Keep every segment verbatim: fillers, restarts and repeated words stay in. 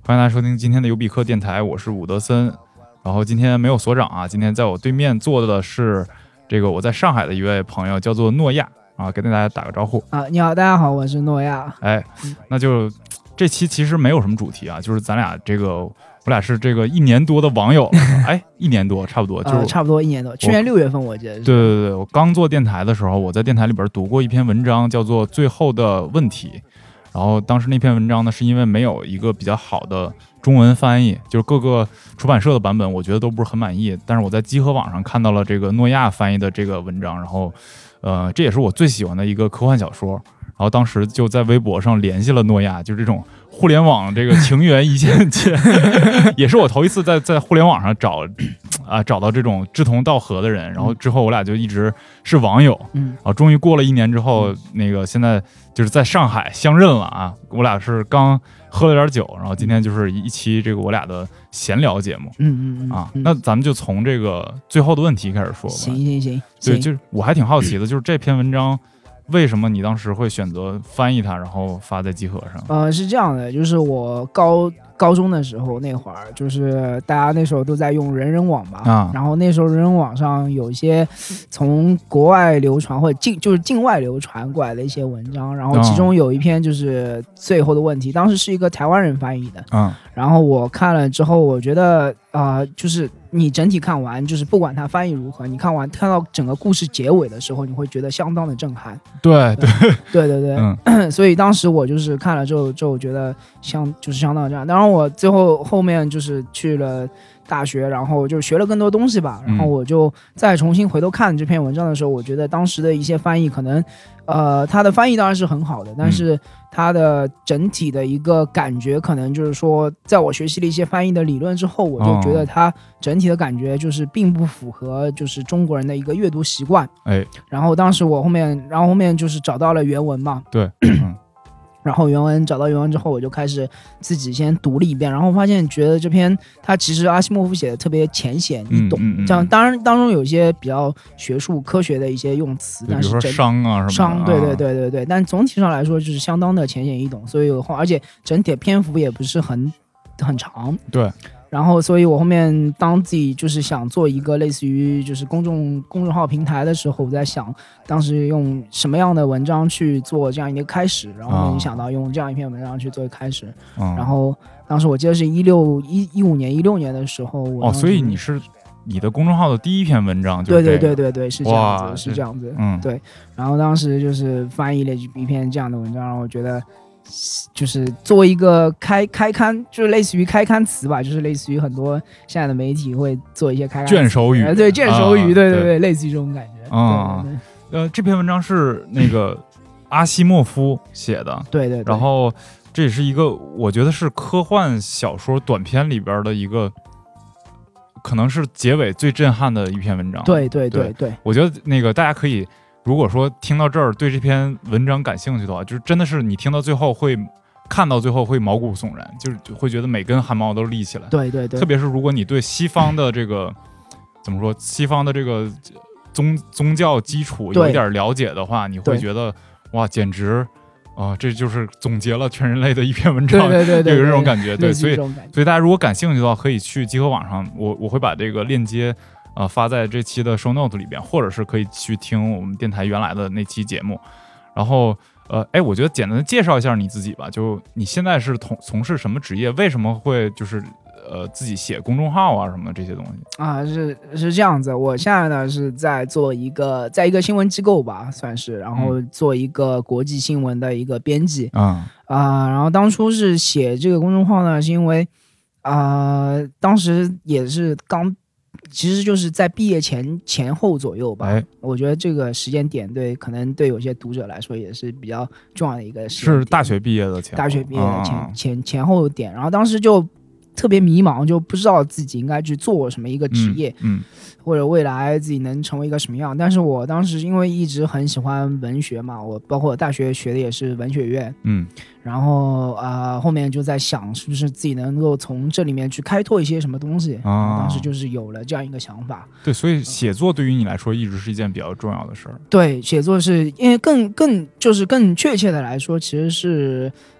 欢迎大家收听今天的尤比克电台，我是伍德森。然后今天没有所长啊，今天在我对面坐的是这个我在上海的一位朋友，叫做诺亚啊，跟大家打个招呼啊。你好，大家好，我是诺亚。 哎，那就这期其实没有什么主题啊，就是咱俩这个我俩是这个一年多的网友了，哎，一年多差不多，就是、 呃、差不多一年多。去年六月份我记得是。 对对对，我刚做电台的时候，我在电台里边读过一篇文章，叫做《最后的问题》。然后当时那篇文章呢，是因为没有一个比较好的中文翻译，就是各个出版社的版本，我觉得都不是很满意。但是我在集合网上看到了这个诺亚翻译的这个文章，然后，呃，这也是我最喜欢的一个科幻小说。然后当时就在微博上联系了诺亚，就这种互联网这个情缘一线牵，也是我头一次在在互联网上找啊找到这种志同道合的人。然后之后我俩就一直是网友，嗯，然后终于过了一年之后，嗯、那个现在就是在上海相认了啊。我俩是刚喝了点酒，然后今天就是一期这个我俩的闲聊节目， 嗯嗯嗯啊，那咱们就从这个最后的问题开始说吧。 行行行， 对，就是我还挺好奇的，就是这篇文章。为什么你当时会选择翻译它，然后发在集合上？ 呃，是这样的，就是我高高中的时候那会儿，就是大家那时候都在用人人网嘛，啊，然后那时候人人网上有一些从国外流传或者境就是境外流传过来的一些文章，然后其中有一篇就是最后的问题，当时是一个台湾人翻译的，嗯，然后我看了之后，我觉得啊、呃，就是你整体看完，就是不管它翻译如何，你看完看到整个故事结尾的时候，你会觉得相当的震撼。 对对对对对，嗯、所以当时我就是看了之后，就觉得相就是相当这样。当然我最后后面就是去了大学，然后就学了更多东西吧。然后我就再重新回头看这篇文章的时候，我觉得当时的一些翻译可能，呃，它的翻译当然是很好的，但是它的整体的一个感觉，可能就是说，在我学习了一些翻译的理论之后，我就觉得它整体的感觉就是并不符合就是中国人的一个阅读习惯。哎，然后当时我后面，然后后面就是找到了原文嘛。 对。嗯然后原文找到原文之后，我就开始自己先读了一遍，然后发现觉得这篇他其实阿西莫夫写的特别浅显易懂，嗯嗯嗯、这样当然当中有一些比较学术科学的一些用词，但是比如说商啊什么的商，对对对对对，但总体上来说就是相当的浅显易懂，所以而且整体的篇幅也不是很很长， 对。 然后，所以我后面当自己就是想做一个类似于就是公众公众号平台的时候，我在想当时用什么样的文章去做这样一个开始，然后没想到用这样一篇文章去做开始。嗯、然后当时我记得是一六一一五年一六年的时候， 哦，所以你是你的公众号的第一篇文章就是这个， 对对对对对，是这样子，是这样子，嗯，对。然后当时就是翻译了一篇这样的文章，然后我觉得。就是作为一个开开刊，就是类似于开刊词吧，就是类似于很多现在的媒体会做一些开刊卷首语， 对卷首语， 啊、 对对对, 对，类似于这种感觉。 啊、嗯，呃，这篇文章是那个阿西莫夫写的， 对, 对对。 然后这也是一个我觉得是科幻小说短篇里边的一个，可能是结尾最震撼的一篇文章。 对对对 对, 对，我觉得那个大家可以。如果说听到这儿对这篇文章感兴趣的话，就是真的是你听到最后会看到最后会毛骨悚然，就是会觉得每根汗毛都立起来。 对对对， 特别是如果你对西方的这个怎么说，西方的这个宗宗教基础有一点了解的话，你会觉得哇，简直啊、呃，这就是总结了全人类的一篇文章， 对对对对， 有这种感觉。对，所以所以大家如果感兴趣的话，可以去集合网上，我我会把这个链接。呃，发在这期的 show note 里边，或者是可以去听我们电台原来的那期节目。然后，呃，哎，我觉得简单的介绍一下你自己吧。就你现在是从从事什么职业？为什么会就是呃自己写公众号啊什么这些东西啊？是是这样子。我现在呢是在做一个，在一个新闻机构吧，算是，然后做一个国际新闻的一个编辑。嗯啊、呃，然后当初是写这个公众号呢，是因为啊、呃，当时也是刚。其实就是在毕业前前后左右吧、哎，我觉得这个时间点对可能对有些读者来说也是比较重要的一个时间点。 是大学毕业的前后， 大学毕业的前、啊、前前后点，然后当时就特别迷茫，就不知道自己应该去做什么一个职业，嗯，嗯或者未来自己能成为一个什么样。但是我当时因为一直很喜欢文学嘛，我包括我大学学的也是文学院，嗯，然后啊、呃、后面就在想是不是自己能够从这里面去开拓一些什么东西，啊、当时就是有了这样一个想法。 对，所以写作对于你来说一直是一件比较重要的事儿。 对，写作是因为更更就是更确切的来说，其实是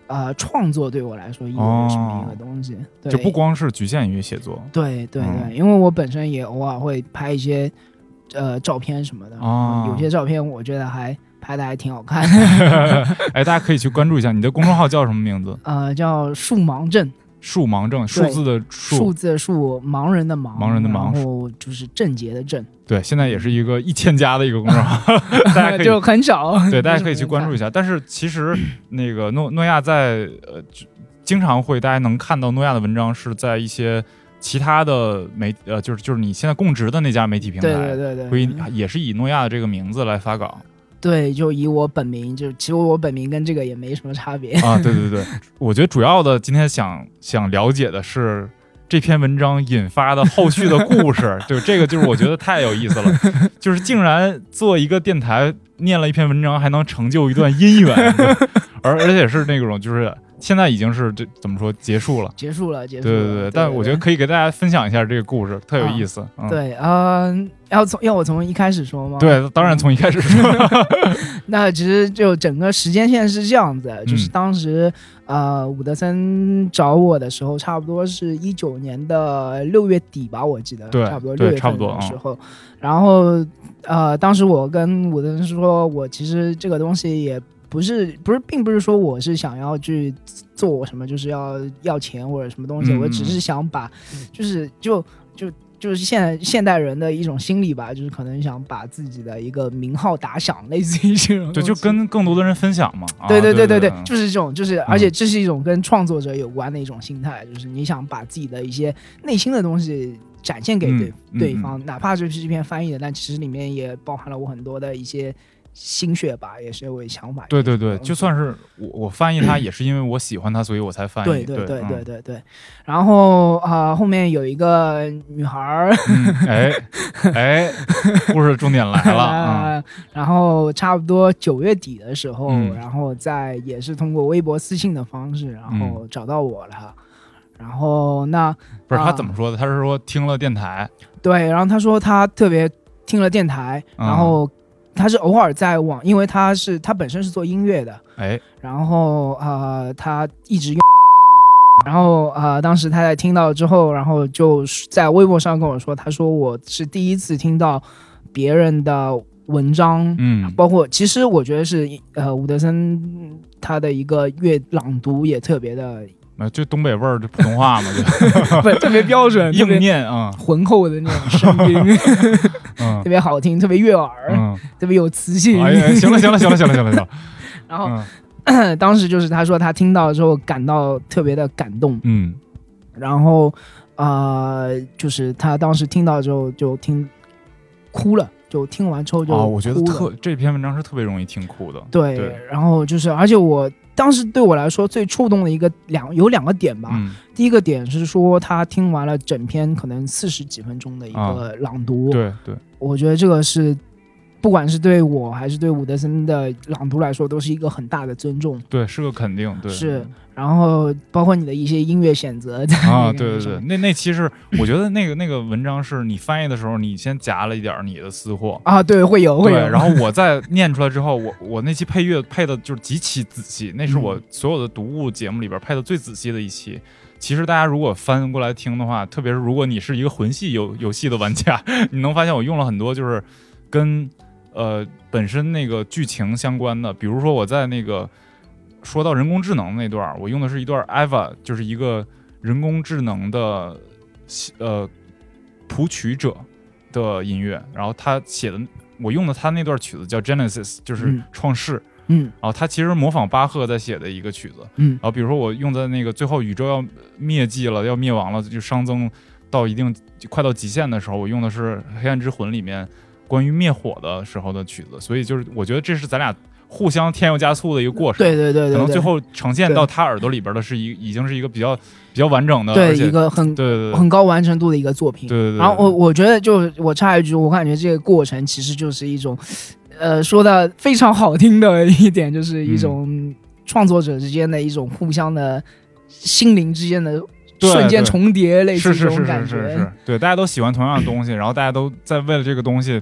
呃创作对我来说意味着什么一个东西。哦、对， 就不光是局限于写作。 对对对、嗯，因为我本身也偶尔会拍一些呃照片什么的，哦、有些照片我觉得还拍的还挺好看的。 哎，大家可以去关注一下，你的公众号叫什么名字？ 呃，叫数盲症。 数盲症，数字的数， 数字的数，盲人的盲， 盲人的盲， 然后就是症结的症。 对，现在也是一个一千加的一个公众号，大家可以就很少。 对，大家可以去关注一下。但是其实那个诺诺亚在呃，经常会大家能看到诺亚的文章是在一些其他的媒呃，就是就是你现在供职的那家媒体平台， 对对对对， 会也是以诺亚的这个名字来发稿。 对，就以我本名，就其实我本名跟这个也没什么差别啊。对对对，我觉得主要的今天想想了解的是这篇文章引发的后续的故事，就这个就是我觉得太有意思了，就是竟然做一个电台念了一篇文章，还能成就一段姻缘，而而且是那种就是现在已经是这怎么说结束了， 结束了，结束了。 对对 对, 对，但我觉得可以给大家分享一下这个故事，特有意思。 啊嗯、 对，嗯、呃，要从要我从一开始说吗？ 对，当然从一开始说。 那其实就整个时间线是这样子，就是当时、嗯、呃伍德森找我的时候，差不多是一九年的六月底吧，我记得， 对， 差不多六月份的时候。 嗯、 然后呃，当时我跟伍德森说，我其实这个东西也。不是不是，并不是说我是想要去做什么，就是要要钱或者什么东西，嗯、我只是想把，就是就就就是现现代人的一种心理吧，就是可能想把自己的一个名号打响，类似于这种。 对，就跟更多的人分享嘛。 对对对对对， 啊、对就是这种，就是而且这是一种跟创作者有关的一种心态，就是你想把自己的一些内心的东西展现给对、嗯、对方、嗯，哪怕这是一篇翻译的，但其实里面也包含了我很多的一些。心血吧，也是我想法。 对对对，就算是我我翻译它，也是因为我喜欢它，所以我才翻译。 对对对对对对。然后啊、呃，后面有一个女孩儿、 嗯，哎哎，故事重点来了啊、 呃！然后差不多九月底的时候， 嗯、 然后在也是通过微博私信的方式，然后找到我了。嗯、然后那不是他怎么说的？呃、他是说听了电台。 对，然后他说他特别听了电台， 嗯、 然后。他是偶尔在网，因为他是他本身是做音乐的， 哎， 然后呃，他一直用，然后呃，当时他在听到之后，然后就在微博上跟我说，他说我是第一次听到别人的文章， 嗯， 包括其实我觉得是呃伍德森他的一个乐朗读也特别的。 就东北味儿，就普通话嘛，就不特别标准， 硬念啊， 嗯、浑厚的那种声音，嗯、特别好听，特别悦耳，嗯、特别有磁性。 哎呀，行了，行了，行了，行了，行了，行了。 然后、嗯、当时就是他说他听到之后感到特别的感动， 嗯， 然后呃，就是他当时听到之后就听哭了。就听完之后就哭了、 哦、我觉得特这篇文章是特别容易听哭的。 对， 对然后就是，而且我当时对我来说最触动的一个两有两个点吧、 嗯。 第一个点是说他听完了整篇可能四十几分钟的一个朗读， 啊、对对， 我觉得这个是不管是对我还是对伍德森的朗读来说，都是一个很大的尊重。 对，是个肯定。对， 是。然后包括你的一些音乐选择在啊，对对对，那那其实我觉得那个那个文章是你翻译的时候，你先夹了一点你的私货啊，对，会有会有。 对，然后我再念出来之后，我我那期配乐配的就是极其仔细，那是我所有的读物节目里边配的最仔细的一期。其实大家如果翻过来听的话，特别是如果你是一个魂系游游戏的玩家，你能发现我用了很多就是跟呃本身那个剧情相关的，比如说我在那个。说到人工智能那段，我用的是一段 E V A， 就是一个人工智能的呃谱曲者的音乐，然后他写的，我用的他那段曲子叫 Genesis， 就是创世， 嗯， 然后他其实模仿巴赫在写的一个曲子， 嗯， 然后比如说我用的那个最后宇宙要灭迹了，要灭亡了，就熵增到一定快到极限的时候，我用的是黑暗之魂里面关于灭火的时候的曲子，所以就是我觉得这是咱俩。互相添油加醋的一个过程， 对对 对, 对, 对， 可能最后呈现到他耳朵里边的是一已经是一个比较比较完整的， 对一个很对对对很高完成度的一个作品。 对对对。 然后我我觉得就我插一句，我感觉这个过程其实就是一种，呃，说的非常好听的一点，就是一种创作者之间的一种互相的心灵之间的瞬间重叠，类似这种感觉。 是是是是是是，对，大家都喜欢同样的东西，然后大家都在为了这个东西。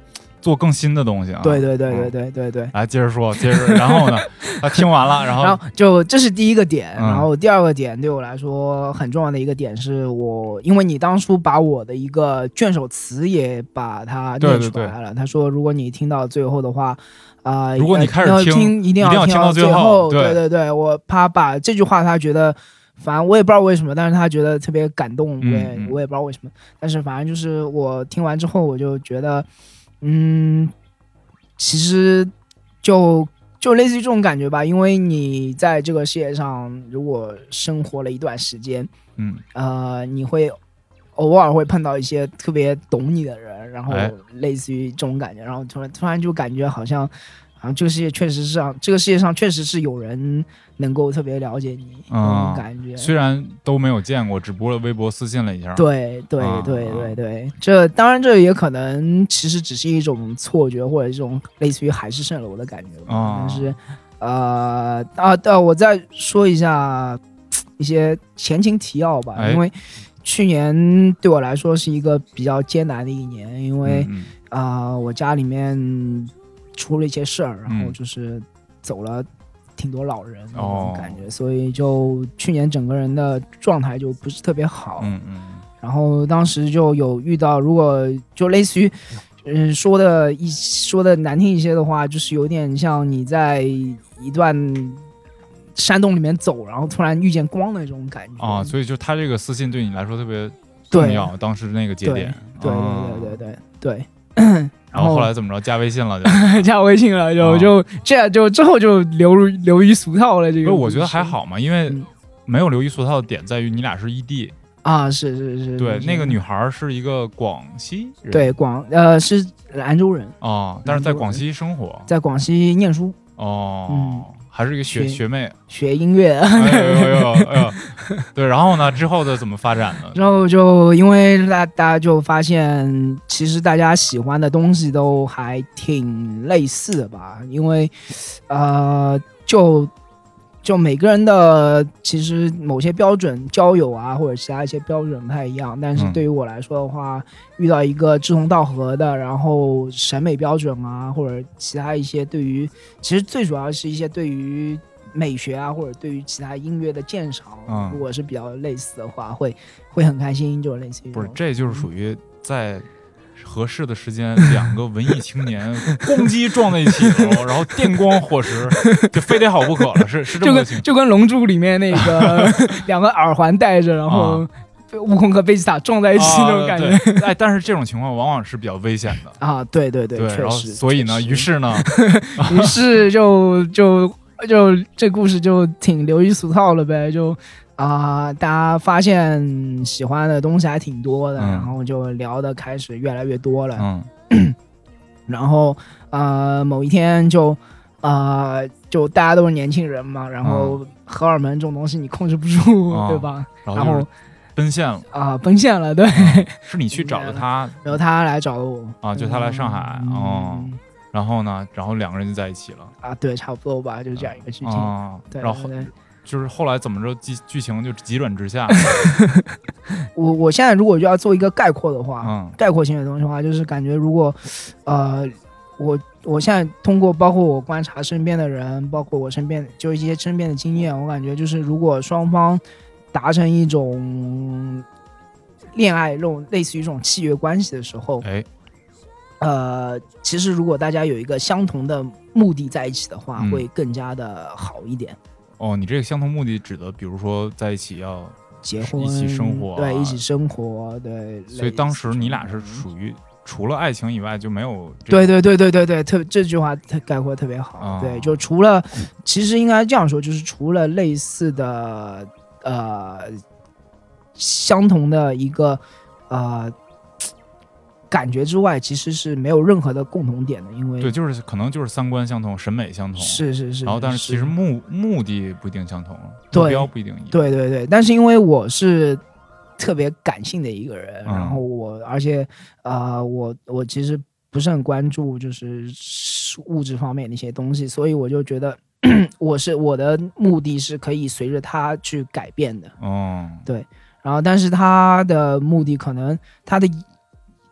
做更新的东西啊。 对对对对对对对。 来接着说，接着，然后呢，他听完了，然后然后就这是第一个点， 嗯、 然后第二个点对我来说很重要的一个点是我，因为你当初把我的一个卷首词也把它念出来了， 对对对， 他说如果你听到最后的话。啊、呃， 如果你开始听， 听一定要听到最后。 对对对对，我他把这句话，他觉得，反正我也不知道为什么，但是他觉得特别感动，我也、 嗯、 我也不知道为什么，但是反正就是我听完之后，我就觉得，嗯，其实就就类似于这种感觉吧，因为你在这个世界上如果生活了一段时间， 嗯， 呃，你会。偶尔会碰到一些特别懂你的人，然后类似于这种感觉，然后突然突然就感觉好像，好像这个世界确实是上，这个世界上确实是有人能够特别了解你，那、嗯、种感觉。 虽然都没有见过，只不过微博私信了一下。 对对对对对，啊、这当然这也可能其实只是一种错觉，或者这种类似于海市蜃楼的感觉吧。啊、但是，呃啊啊，我再说一下一些前情提要吧， 哎、 因为。去年对我来说是一个比较艰难的一年，因为啊、呃，我家里面出了一些事儿，然后就是走了挺多老人那种感觉， 哦、 所以就去年整个人的状态就不是特别好。 嗯嗯。 然后当时就有遇到，如果就类似于，嗯，说的一说的难听一些的话，就是有点像你在一段。山洞里面走，然后突然遇见光的那种感觉啊，所以就他这个私信对你来说特别重要，当时那个节点， 对对对对对对。 然后后来怎么着？加微信了就加微信了，就、啊、就这样，就之后就流流于俗套了。这个我觉得还好嘛，因为没有流于俗套的点在于你俩是异地啊，是是是， 对，那个女孩是一个广西人， 对广呃是兰州人啊，但是在广西生活， 在广西念书哦。嗯，还是一个学学妹， 学音乐。 哎呦哎呦哎呦，对，然后呢，之后的怎么发展呢？ 之后就因为大大家就发现，其实大家喜欢的东西都还挺类似的吧，因为，呃，就就每个人的其实某些标准，交友啊或者其他一些标准不太一样，但是对于我来说的话，嗯、遇到一个志同道合的，然后审美标准啊或者其他一些对于，其实最主要是一些对于美学啊或者对于其他音乐的鉴赏，嗯、如果是比较类似的话，会会很开心，就类似于不是，这就是属于在。合适的时间，两个文艺青年攻击撞在一起了，然后电光火石，就非得好不可了，是是这么个情况。 就跟《龙珠》里面那个两个耳环戴着，然后悟空和贝吉塔撞在一起那种感觉。 啊、哎，但是这种情况往往是比较危险的啊！对对对， 确实。 所以呢，于是呢， 于是就就就这故事就挺流于俗套了呗，就。啊、呃，大家发现喜欢的东西还挺多的，嗯、然后就聊的开始越来越多了。嗯，然后呃，某一天就呃，就大家都是年轻人嘛，然后荷尔蒙这种东西你控制不住，嗯、对吧？ 然后。然后奔现了啊、呃，奔现了，对、 嗯，是你去找的他， 然后他来找我啊，就他来上海、嗯、哦，然后呢，然后两个人就在一起了啊，对，差不多吧，就是这样一个剧情啊， 对， 然后就是后来怎么着剧剧情就急转直下。 我我现在如果就要做一个概括的话， 嗯， 概括性的东西的话，就是感觉如果，呃，我我现在通过包括我观察身边的人，包括我身边就一些身边的经验，我感觉就是如果双方达成一种恋爱这种类似于这种契约关系的时候， 哎， 呃，其实如果大家有一个相同的目的在一起的话， 嗯、 会更加的好一点。 哦，你这个相同目的指的，比如说在一起要结婚、 一起生活、啊， 对，一起生活，对。 所以当时你俩是属于除了爱情以外就没有、这个。对对对对对对，特这句话概括特别好。哦、对，就除了，其实应该这样说，就是除了类似的呃相同的一个呃。感觉之外，其实是没有任何的共同点的，因为对，就是可能就是三观相同，审美相同， 是是是， 然后但是其实目目的不一定相同， 目标不一定一样， 对对对。但是因为我是特别感性的一个人， 嗯、 然后我而且呃，我我其实不是很关注就是物质方面的一些东西，所以我就觉得我是我的目的是可以随着他去改变的， 哦， 对。然后但是他的目的可能他的。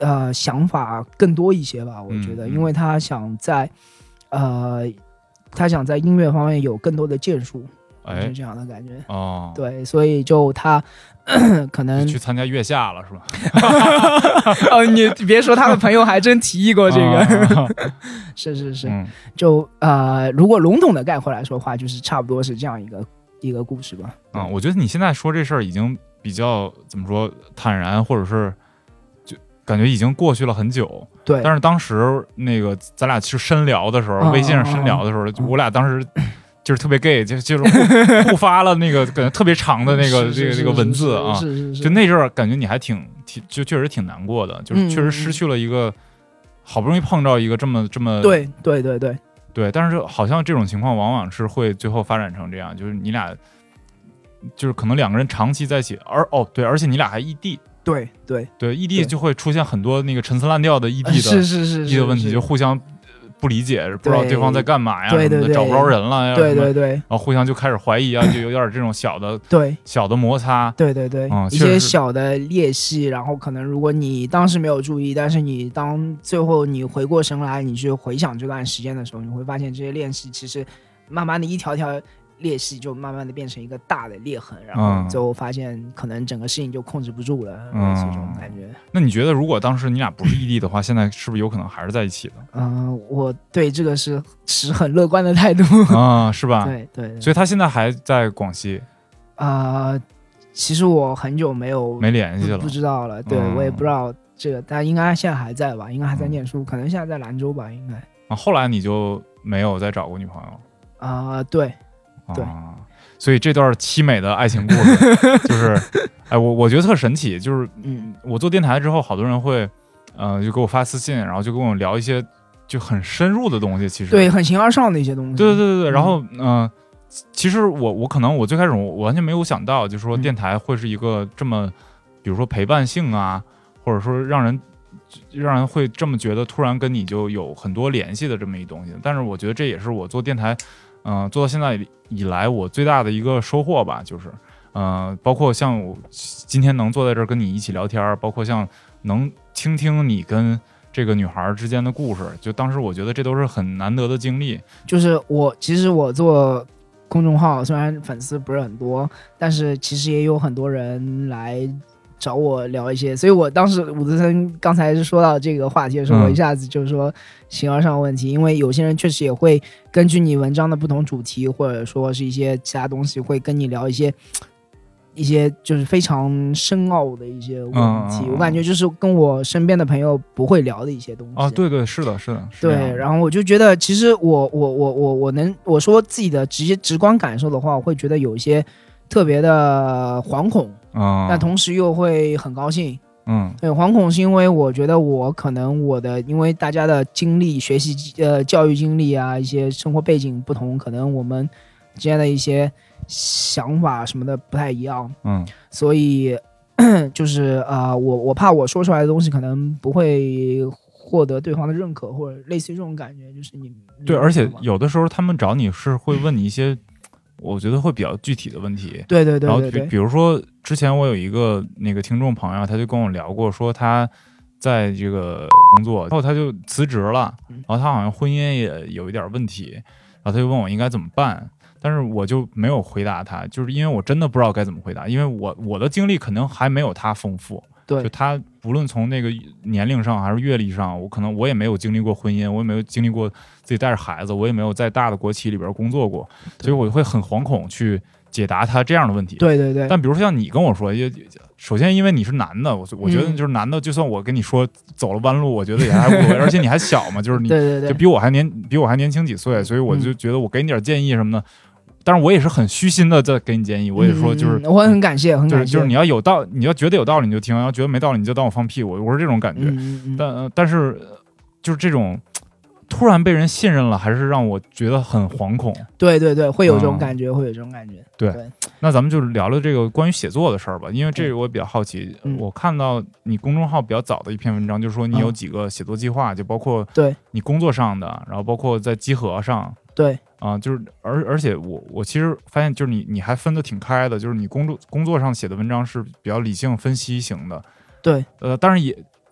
呃想法更多一些吧，我觉得， 嗯、 因为他想在呃他想在音乐方面有更多的建树， 哎， 是这样的感觉哦， 对，所以就他可能去参加月下了是吧？ 哦，你别说，他的朋友还真提议过这个， 啊、 是是是， 嗯、 就呃，如果笼统的概括来说的话，就是差不多是这样一个一个故事吧。 嗯，我觉得你现在说这事儿已经比较怎么说坦然，或者是就感觉已经过去了很久。 对， 但是当时那个咱俩去深聊的时候， 嗯、 微信上深聊的时候， 嗯、 我俩当时。就是特别 gay， 就就是互互发了那个感觉特别长的那个这个这个文字啊， 是是是， 就那阵儿感觉你还挺挺就确实挺难过的，就是确实失去了一个、嗯、好不容易碰到一个这么这么对对对对对，但是好像这种情况往往是会最后发展成这样，就是你俩就是可能两个人长期在一起，而哦对，而且你俩还异地。 对对对，异地就会出现很多那个陈词滥调的异地的是是是异地的问题，就互相。不理解，不知道对方在干嘛呀， 对对对， 找不着人了呀， 对对对， 然后互相就开始怀疑啊，就有点这种小的对小的摩擦， 对对对， 嗯、 一些小的裂隙，然后可能如果你当时没有注意，但是你当最后你回过神来，你去回想这段时间的时候，你会发现这些裂隙其实慢慢的一条条裂隙就慢慢的变成一个大的裂痕，然后最后发现可能整个事情就控制不住了，嗯，这种感觉。 那你觉得如果当时你俩不是异地的话，现在是不是有可能还是在一起的？ 嗯、呃，我对这个是持很乐观的态度啊，是吧？ 对 对, 对， 所以他现在还在广西。 啊、呃，其实我很久没有没联系了， 不知道了。对、嗯、我也不知道这个，但应该现在还在吧？应该还在念书，嗯、可能现在在兰州吧？应该。 啊，后来你就没有再找过女朋友？ 啊、呃，对。对、 啊，所以这段凄美的爱情故事就是，哎，我我觉得特神奇，就是，嗯，我做电台之后，好多人会，呃，就给我发私信，然后就跟我聊一些就很深入的东西，其实对，很形而上的一些东西， 对对对对，然后，嗯、呃，其实我我可能我最开始我完全没有想到，就是说电台会是一个这么，比如说陪伴性啊，或者说让人让人会这么觉得，突然跟你就有很多联系的这么一东西，但是我觉得这也是我做电台。嗯、呃，做到现在以来我最大的一个收获吧，就是，呃，包括像我今天能坐在这儿跟你一起聊天，包括像能倾听你跟这个女孩之间的故事，就当时我觉得这都是很难得的经历。 就是我其实我做公众号，虽然粉丝不是很多，但是其实也有很多人来找我聊一些，所以我当时伍德森刚才是说到这个话题的时候、嗯、我一下子就是说形而上问题，因为有些人确实也会根据你文章的不同主题，或者说是一些其他东西，会跟你聊一些一些就是非常深奥的一些问题、嗯嗯嗯、我感觉就是跟我身边的朋友不会聊的一些东西啊，对对，是的是的，是对，然后我就觉得其实我我我我我能我说自己的直接直观感受的话，我会觉得有一些特别的惶恐，嗯，但同时又会很高兴，嗯，对，惶恐是因为我觉得我可能我的因为大家的经历、学习呃教育经历啊，一些生活背景不同，可能我们之间的一些想法什么的不太一样，嗯，所以就是呃，我我怕我说出来的东西可能不会获得对方的认可，或者类似于这种感觉，就是你对，而且有的时候他们找你是会问你一些。我觉得会比较具体的问题， 对对对对对， 然后比比如说之前我有一个那个听众朋友，他就跟我聊过，说他在这个工作，然后他就辞职了，然后他好像婚姻也有一点问题，然后他就问我应该怎么办，但是我就没有回答他，就是因为我真的不知道该怎么回答，因为我我的经历可能还没有他丰富。 对， 就他不论从那个年龄上还是阅历上，我可能我也没有经历过婚姻，我也没有经历过自己带着孩子，我也没有在大的国企里边工作过，所以我会很惶恐去解答他这样的问题。 对对对。 但比如说像你跟我说，也首先因为你是男的，我我觉得就是男的，就算我跟你说走了弯路，我觉得也还无所谓，而且你还小嘛，就是你对对对， 就比我还年比我还年轻几岁，所以我就觉得我给你点建议什么的。但是我也是很虚心的在给你建议，我也说就是， 嗯、我很感谢，很感谢， 就是就是你要有道，你要觉得有道理你就听，要觉得没道理你就当我放屁，我我是这种感觉。 嗯嗯、 但但是就是这种突然被人信任了，还是让我觉得很惶恐。 对对对，会有这种感觉，嗯、会有这种感觉。 对， 对那咱们就聊聊这个关于写作的事儿吧，因为这个我也比较好奇。 嗯、 我看到你公众号比较早的一篇文章，就是说你有几个写作计划，嗯、就包括对你工作上的，然后包括在集合上。 对啊、呃，就是而而且我我其实发现，就是你你还分得挺开的，就是你工作工作上写的文章是比较理性分析型的， 对， 呃，当然也就是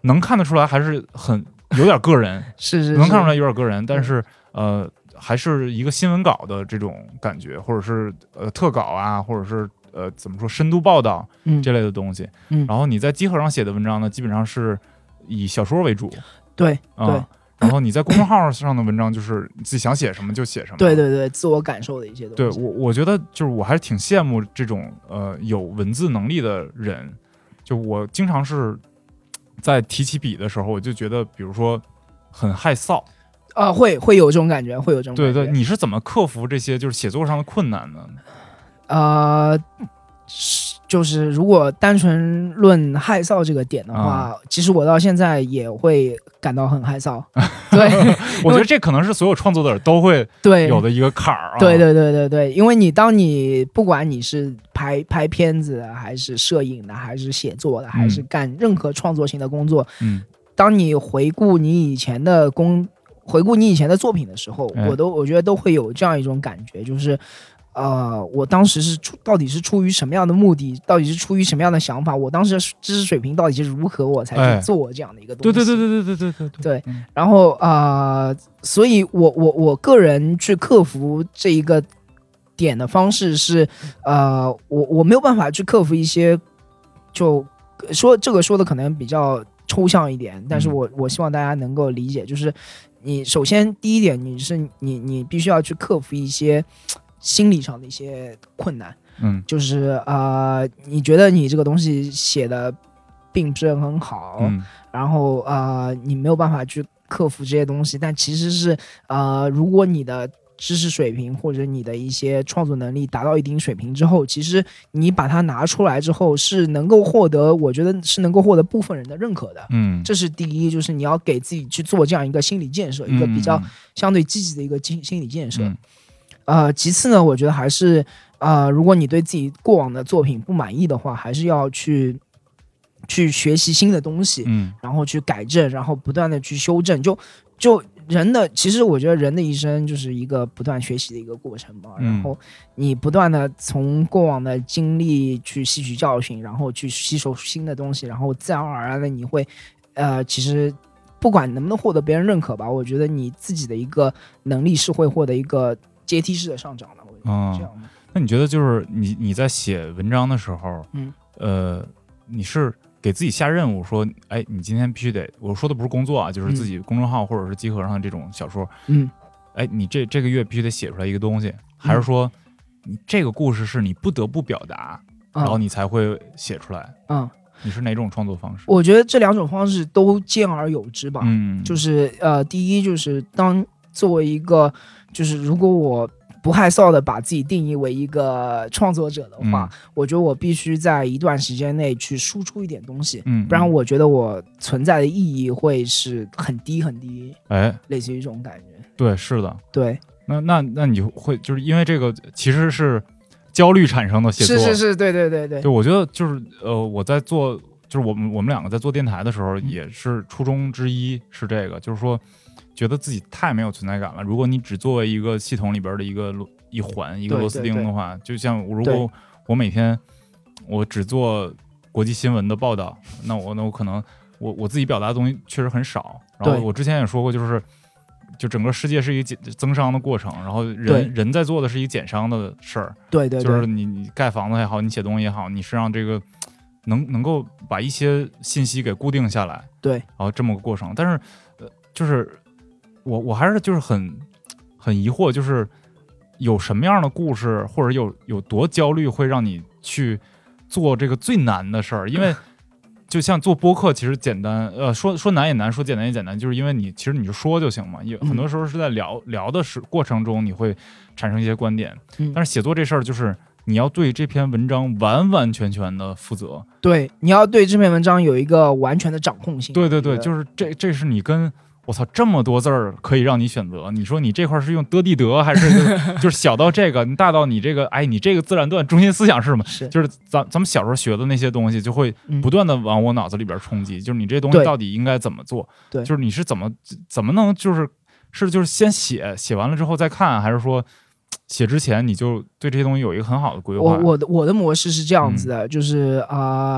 能看得出来还是很有点个人， 是, 是是， 能看出来有点个人，但是呃还是一个新闻稿的这种感觉，或者是呃特稿啊，或者是呃怎么说深度报道这类的东西。 嗯， 然后你在集合上写的文章呢，基本上是以小说为主。 对、 嗯、 对。 然后你在公众号上的文章就是你自己想写什么就写什么。 对对对，自我感受的一些东西。 对，我我觉得就是我还是挺羡慕这种呃有文字能力的人。就我经常是在提起笔的时候，我就觉得比如说很害臊啊、呃，会会有这种感觉，会有这种感觉。 对对，你是怎么克服这些就是写作上的困难呢？ 呃，就是如果单纯论害臊这个点的话、嗯，其实我到现在也会感到很害臊。对， 我觉得这可能是所有创作者都会有的一个坎儿、啊。 对对对对对，因为你当你不管你是拍拍片子的，还是摄影的，还是写作的，还是干任何创作性的工作， 嗯， 当你回顾你以前的工，回顾你以前的作品的时候， 哎、 我都我觉得都会有这样一种感觉，就是。呃，我当时是出到底是出于什么样的目的，到底是出于什么样的想法，我当时的知识水平到底是如何，我才去做这样的一个东西。 对对对对对对对对对。然后呃，所以我我我个人去克服这一个点的方式是，呃，我我没有办法去克服一些，就说这个说的可能比较抽象一点，但是我我希望大家能够理解，就是你首先第一点，你是你你必须要去克服一些。心理上的一些困难， 嗯， 就是呃，你觉得你这个东西写的并不是很好， 嗯， 然后呃，你没有办法去克服这些东西，但其实是呃，如果你的知识水平或者你的一些创作能力达到一定水平之后，其实你把它拿出来之后，是能够获得，我觉得是能够获得部分人的认可的， 嗯， 这是第一，就是你要给自己去做这样一个心理建设， 嗯、 一个比较相对积极的一个心心理建设。 嗯呃，其次呢，我觉得还是呃，如果你对自己过往的作品不满意的话，还是要去去学习新的东西， 嗯， 然后去改正，然后不断的去修正。就就人的，其实我觉得人的一生就是一个不断学习的一个过程嘛。 嗯、 然后你不断的从过往的经历去吸取教训，然后去吸收新的东西，然后自然而然的你会，呃，其实不管能不能获得别人认可吧，我觉得你自己的一个能力是会获得一个。阶梯式的上涨的，我觉得这样的、嗯。 那你觉得就是你你在写文章的时候， 嗯， 呃，你是给自己下任务说，哎，你今天必须得，我说的不是工作啊，就是自己公众号或者是集合上这种小说， 嗯， 哎，你这这个月必须得写出来一个东西，还是说你这个故事是你不得不表达， 嗯、 然后你才会写出来？ 嗯， 你是哪种创作方式？ 我觉得这两种方式都兼而有之吧。 嗯， 就是呃，第一就是当作为一个。就是如果我不害臊的把自己定义为一个创作者的话、嗯、我觉得我必须在一段时间内去输出一点东西， 嗯， 不然我觉得我存在的意义会是很低很低， 哎， 类似于这种感觉。 对，是的， 对。 那那那你会就是因为这个其实是焦虑产生的写作， 是是是，对对对对。 对，我觉得就是呃，我在做就是我们我们两个在做电台的时候，也是初衷之一是这个，就是说。觉得自己太没有存在感了。如果你只作为一个系统里边的一个一环、一个螺丝钉的话，就像如果我每天我只做国际新闻的报道，那我那我可能我我自己表达的东西确实很少。然后我之前也说过，就是就整个世界是一个增伤的过程，然后人人在做的是一个减伤的事儿。 对对， 就是你你盖房子也好，你写东西也好，你是让这个能能够把一些信息给固定下来。 对， 然后这么个过程，但是呃，就是。我我还是就是很很疑惑，就是有什么样的故事，或者有有多焦虑，会让你去做这个最难的事儿？因为就像做播客，其实简单，呃，说说难也难，说简单也简单，就是因为你其实你就说就行嘛。有很多时候是在聊聊的时过程中，你会产生一些观点，但是写作这事儿就是你要对这篇文章完完全全的负责，对， 你要对这篇文章有一个完全的掌控性。 对对对，就是这这是你跟。我操，这么多字儿可以让你选择，你说你这块是用的地德还是就是就是小到这个，你大到你这个，哎，你这个自然段中心思想是什么？ 是就是咱咱们小时候学的那些东西，就会不断的往我脑子里边冲击，嗯、就是你这东西到底应该怎么做？ 对， 就是你是怎么怎么能就是是就是先写，写完了之后再看，还是说写之前你就对这些东西有一个很好的规划？ 我我的我的模式是这样子的，嗯、就是啊。呃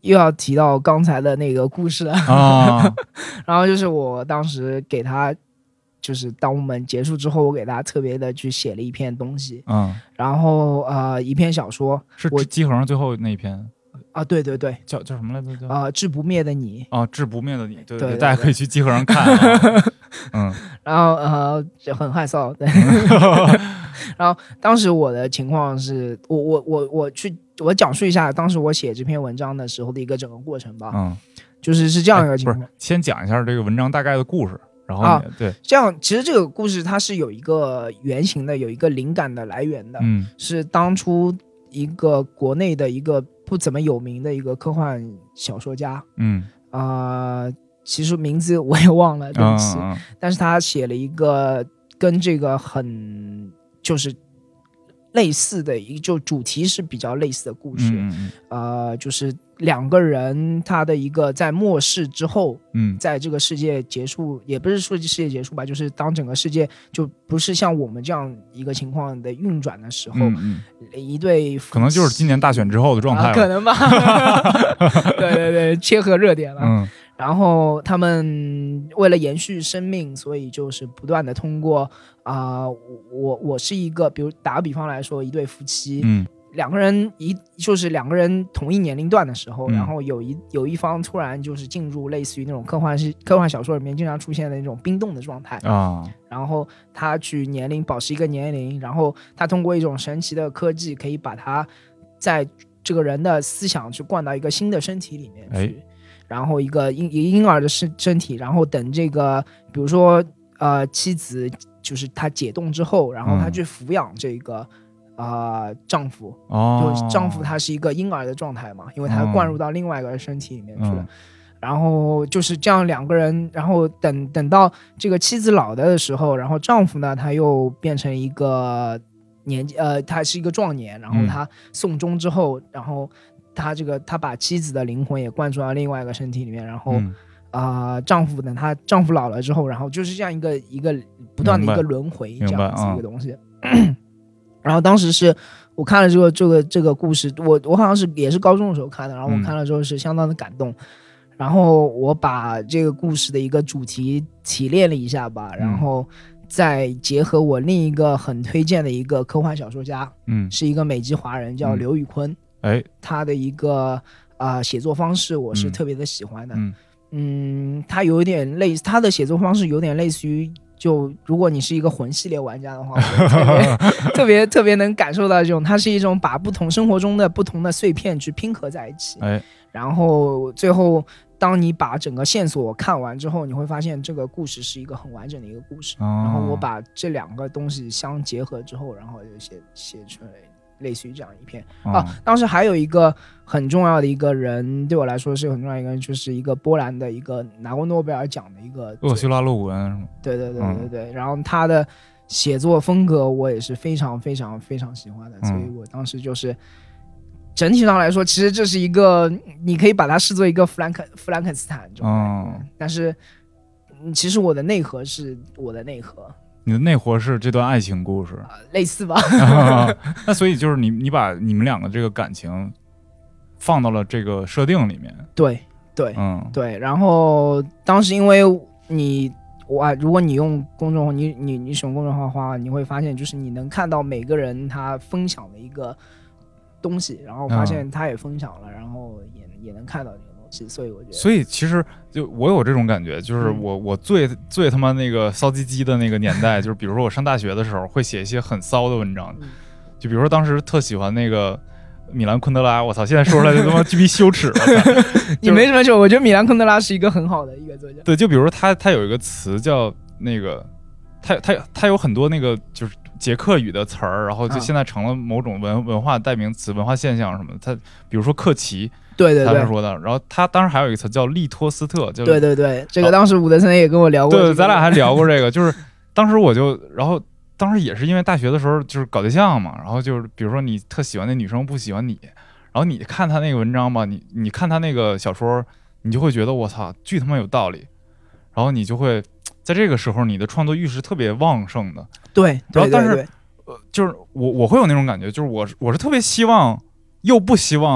又要提到刚才的那个故事了啊。 然后就是我当时给他，就是当我们结束之后，我给他特别的去写了一篇东西， 嗯， 然后呃一篇小说， 是我集合上最后那一篇啊，对对对， 叫叫什么来着？叫啊、呃，志不灭的你啊，志不灭的你，对对对对大家可以去集合上看、啊。嗯， 然后呃就很害臊，对。然后当时我的情况是我我我我去我讲述一下当时我写这篇文章的时候的一个整个过程吧。 嗯， 就是是这样一个情况。 不是，先讲一下这个文章大概的故事，然后、 啊、 对， 这样其实这个故事它是有一个原型的，有一个灵感的来源的。 嗯， 是当初一个国内的一个不怎么有名的一个科幻小说家。 嗯啊、呃，其实名字我也忘了，对不起。 嗯嗯、 但是他写了一个跟这个很就是类似的一就主题是比较类似的故事。 嗯嗯呃，就是两个人他的一个在末世之后， 嗯， 在这个世界结束，也不是说世界结束吧，就是当整个世界就不是像我们这样一个情况的运转的时候， 嗯嗯、 一对可能就是今年大选之后的状态、 啊，可能吧。对对对，切合热点了。 嗯， 然后他们为了延续生命，所以就是不断的通过啊、呃，我我是一个，比如打个比方来说，一对夫妻， 嗯， 两个人一就是两个人同一年龄段的时候， 嗯、 然后有一有一方突然就是进入类似于那种科幻是科幻小说里面经常出现的那种冰冻的状态啊， 然后他去年龄保持一个年龄，然后他通过一种神奇的科技，可以把他在这个人的思想去灌到一个新的身体里面去。 哎， 然后一个婴一个婴儿的身身体，然后等这个，比如说呃妻子就是她解冻之后，然后她去抚养这个啊、呃、丈夫， 哦， 就丈夫他是一个婴儿的状态嘛，因为他灌入到另外一个身体里面去了。 嗯、 然后就是这样两个人，然后等等到这个妻子老的时候，然后丈夫呢他又变成一个年纪呃他是一个壮年，然后他送终之后，嗯、然后。他这个，他把妻子的灵魂也灌注到另外一个身体里面，然后，啊、嗯呃，丈夫等他丈夫老了之后，然后就是这样一个一个不断的一个轮回，这样子一个东西。嗯、然后当时是我看了这个这个这个故事，我我好像是也是高中的时候看的，然后我看了之后是相当的感动。嗯、然后我把这个故事的一个主题提炼了一下吧，然后再结合我另一个很推荐的一个科幻小说家，嗯，是一个美籍华人叫刘宇昆。嗯哎， 他的一个啊、呃、写作方式我是特别的喜欢的。 嗯, 嗯他有点类似，他的写作方式有点类似于，就如果你是一个魂系列玩家的话，我特别特别特别能感受到这种，它是一种把不同生活中的不同的碎片去拼合在一起。 哎， 然后最后当你把整个线索看完之后，你会发现这个故事是一个很完整的一个故事。 哦、 然后我把这两个东西相结合之后，然后就写写出来。类似于这样一篇、哦、啊，当时还有一个很重要的一个人，对我来说是很重要的一个人，就是一个波兰的一个拿过诺贝尔奖的一个厄修拉·洛文， 对对对对对、嗯，然后他的写作风格我也是非常非常非常喜欢的， 嗯、 所以我当时就是整体上来说，其实这是一个你可以把它视作一个弗兰肯弗兰肯斯坦这种、 嗯， 但是其实我的内核是我的内核。 你的内核是这段爱情故事， 呃、类似吧、 啊？那所以就是你，你把你们两个这个感情放到了这个设定里面。 对对， 嗯对。然后当时因为你哇，如果你用公众号，你你你使用公众号的话，你会发现就是你能看到每个人他分享的一个东西，然后发现他也分享了，嗯、然后也也能看到这个东西，所以我觉得， 所以其实就我有这种感觉，就是我、嗯、我最最他妈那个骚唧唧的那个年代，就是比如说我上大学的时候会写一些很骚的文章，嗯、就比如说当时特喜欢那个米兰昆德拉，我操，现在说出来就他妈巨逼羞耻了。 你没什么羞，我觉得米兰昆德拉是一个很好的一个作家。 对，就比如说他他有一个词叫那个，他他他有很多那个就是捷克语的词儿，然后就现在成了某种文文化代名词、文化现象什么的。他比如说克奇。 对对对， 他是说的。然后他当时还有一个词叫利托斯特，就对对对，这个当时伍德森也跟我聊过、 这个。对，咱俩还聊过这个，就是当时我就，然后当时也是因为大学的时候就是搞对象嘛，然后就是比如说你特喜欢那女生不喜欢你，然后你看他那个文章吧，你你看他那个小说，你就会觉得我操，巨他妈有道理，然后你就会在这个时候你的创作欲是特别旺盛的。 对， 然后但是对对对呃，就是我我会有那种感觉，就是我我是特别希望又不希望。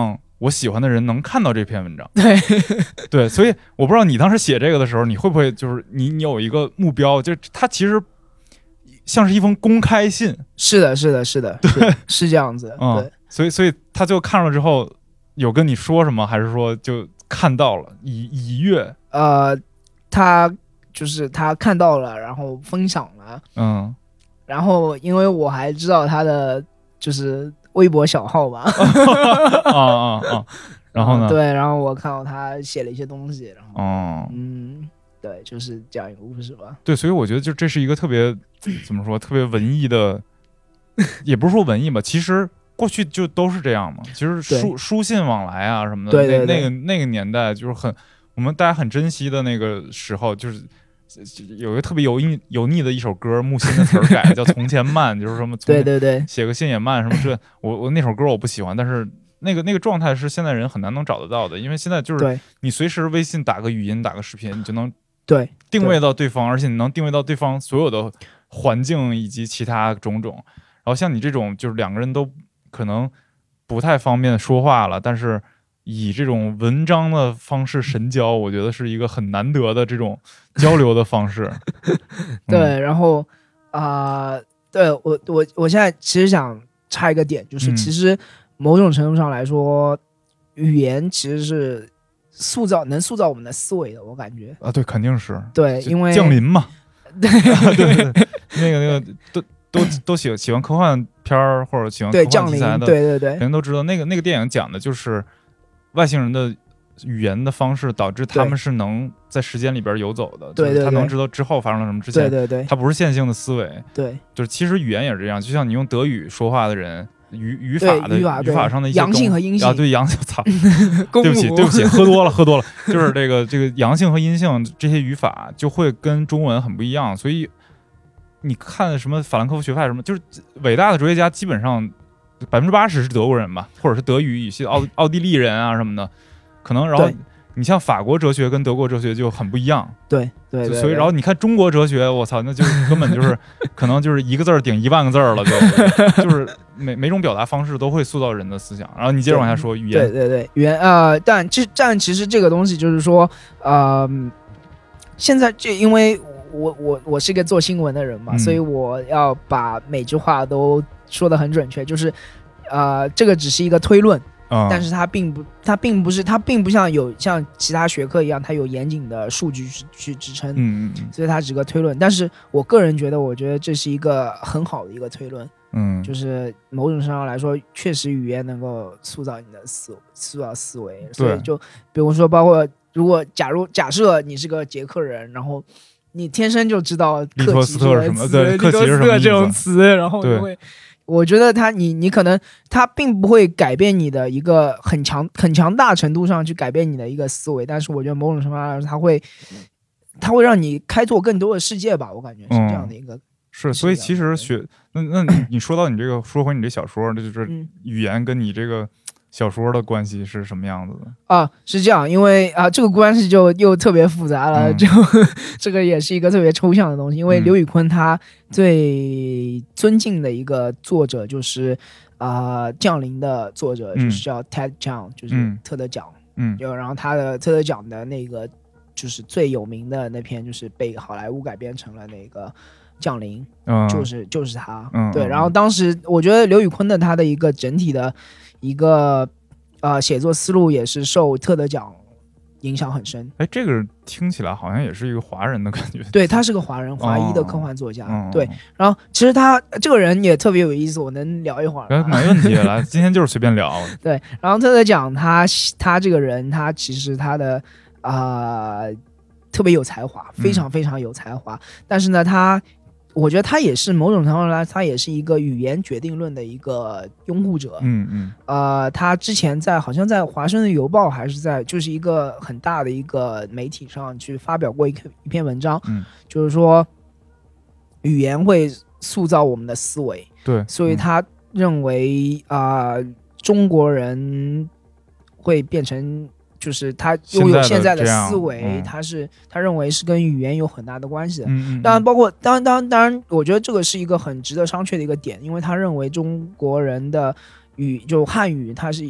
我喜欢的人能看到这篇文章。 对对，所以我不知道你当时写这个的时候，你会不会就是你你有一个目标，就是它其实像是一封公开信。 是的，是的，是的，对，是, 是这样子。 嗯， 对， 所以所以他就看了之后，有跟你说什么，还是说就看到了已已阅？ 呃，他就是他看到了，然后分享了。 嗯， 然后因为我还知道他的就是微博小号嘛。 啊啊啊！然后呢？ 对，然后我看到他写了一些东西，然后哦， 嗯，对，就是这样一个故事吧。 对，所以我觉得就这是一个特别怎么说，特别文艺的，也不是说文艺吧，其实过去就都是这样嘛。其实书书信往来啊什么的， 对对对， 那那个那个年代就是很我们大家很珍惜的那个时候，就是有一个特别油腻油腻的一首歌，木心的词儿改叫《从前慢》，就是什么对对对， 写个信也慢什么这，我我那首歌我不喜欢，但是。那个那个状态是现在人很难能找得到的，因为现在就是你随时微信打个语音打个视频，你就能对定位到对方，而且你能定位到对方所有的环境以及其他种种。然后像你这种就是两个人都可能不太方便说话了，但是以这种文章的方式神交，我觉得是一个很难得的这种交流的方式。 对，嗯、然后啊、呃，对我我我现在其实想插一个点，就是其实。嗯某种程度上来说，语言其实是塑造能塑造我们的思维的，我感觉啊，对，肯定是对，因为降临嘛， 对对对，那个那个都都都喜喜欢科幻片儿或者喜欢科幻题材的， 对对对， 人都知道那个那个电影讲的就是外星人的语言的方式导致他们是能在时间里边游走的， 对对对， 就是他能知道之后发生了什么，之前对对对， 他不是线性的思维， 对， 就是其实语言也是这样，就像你用德语说话的人。语语法的语法语法上的一些阳性和阴性啊，对阳性，操，对不起对不起，喝多了喝多了，就是这个这个阳性和阴性这些语法就会跟中文很不一样，所以你看什么法兰克福学派什么，就是伟大的哲学家基本上百分之八十是德国人吧，或者是德语语系奥奥地利人啊什么的，可能然后。你像法国哲学跟德国哲学就很不一样， 对 对, 对, 对， 所以然后你看中国哲学，我操，那就根本就是可能就是一个字儿顶一万个字儿了，就就是每每种表达方式都会塑造人的思想。然后你接着往下说语言， 对对对，语言呃，但这但其实这个东西就是说，呃，现在这因为我我我是一个做新闻的人嘛，嗯、所以我要把每句话都说得很准确，就是呃，这个只是一个推论。 嗯、 但是它并不，它并不是，它并不像有像其他学科一样，它有严谨的数据去去支撑， 嗯嗯， 所以它只是个推论。但是我个人觉得，我觉得这是一个很好的一个推论， 嗯， 就是某种程度上来说，确实语言能够塑造你的思塑造思维。所以就比如说，包括如果假如假设你是个捷克人，然后你天生就知道利托斯特什么，对， 利托斯特这种词，然后就会。我觉得他，你你可能他并不会改变你的一个很强很强大程度上去改变你的一个思维，但是我觉得某种程度上来说，他会他会让你开拓更多的世界吧，我感觉是这样的一个。 嗯、是，所以其实学那那你说到你这个，说回你这小说，这就是语言跟你这个小说的关系是什么样子的啊？是这样，因为啊，这个关系就又特别复杂了，嗯、就这个也是一个特别抽象的东西。因为刘宇昆他最尊敬的一个作者就是啊、呃《降临》的作者，就是叫 Ted Chiang，、嗯、就是特德奖， 嗯， 就然后他的特德奖的那个就是最有名的那篇，就是被好莱坞改编成了那个。降临， 嗯， 就是就是他， 嗯， 对。然后当时我觉得刘宇昆的他的一个整体的一个呃写作思路也是受特德奖影响很深。 哎，这个听起来好像也是一个华人的感觉。 对，他是个华人，华裔的科幻作家。 哦、 对，然后其实他这个人也特别有意思，我能聊一会儿。 没问题，来，今天就是随便聊。 对，然后特德奖他他这个人，他其实他的啊、呃、特别有才华，非常非常有才华，嗯、但是呢他。我觉得他也是某种程度上来，他也是一个语言决定论的一个拥护者。 嗯嗯。 呃，他之前在好像在《华盛顿邮报》还是在就是一个很大的一个媒体上去发表过一一篇文章， 嗯， 就是说语言会塑造我们的思维。 对， 所以他认为啊、呃，中国人会变成。就是他拥有现在的思维， 嗯、 他是他认为是跟语言有很大的关系的。 嗯嗯。 当然，包括当然当然当然，我觉得这个是一个很值得商榷的一个点，因为他认为中国人的语就汉语，它是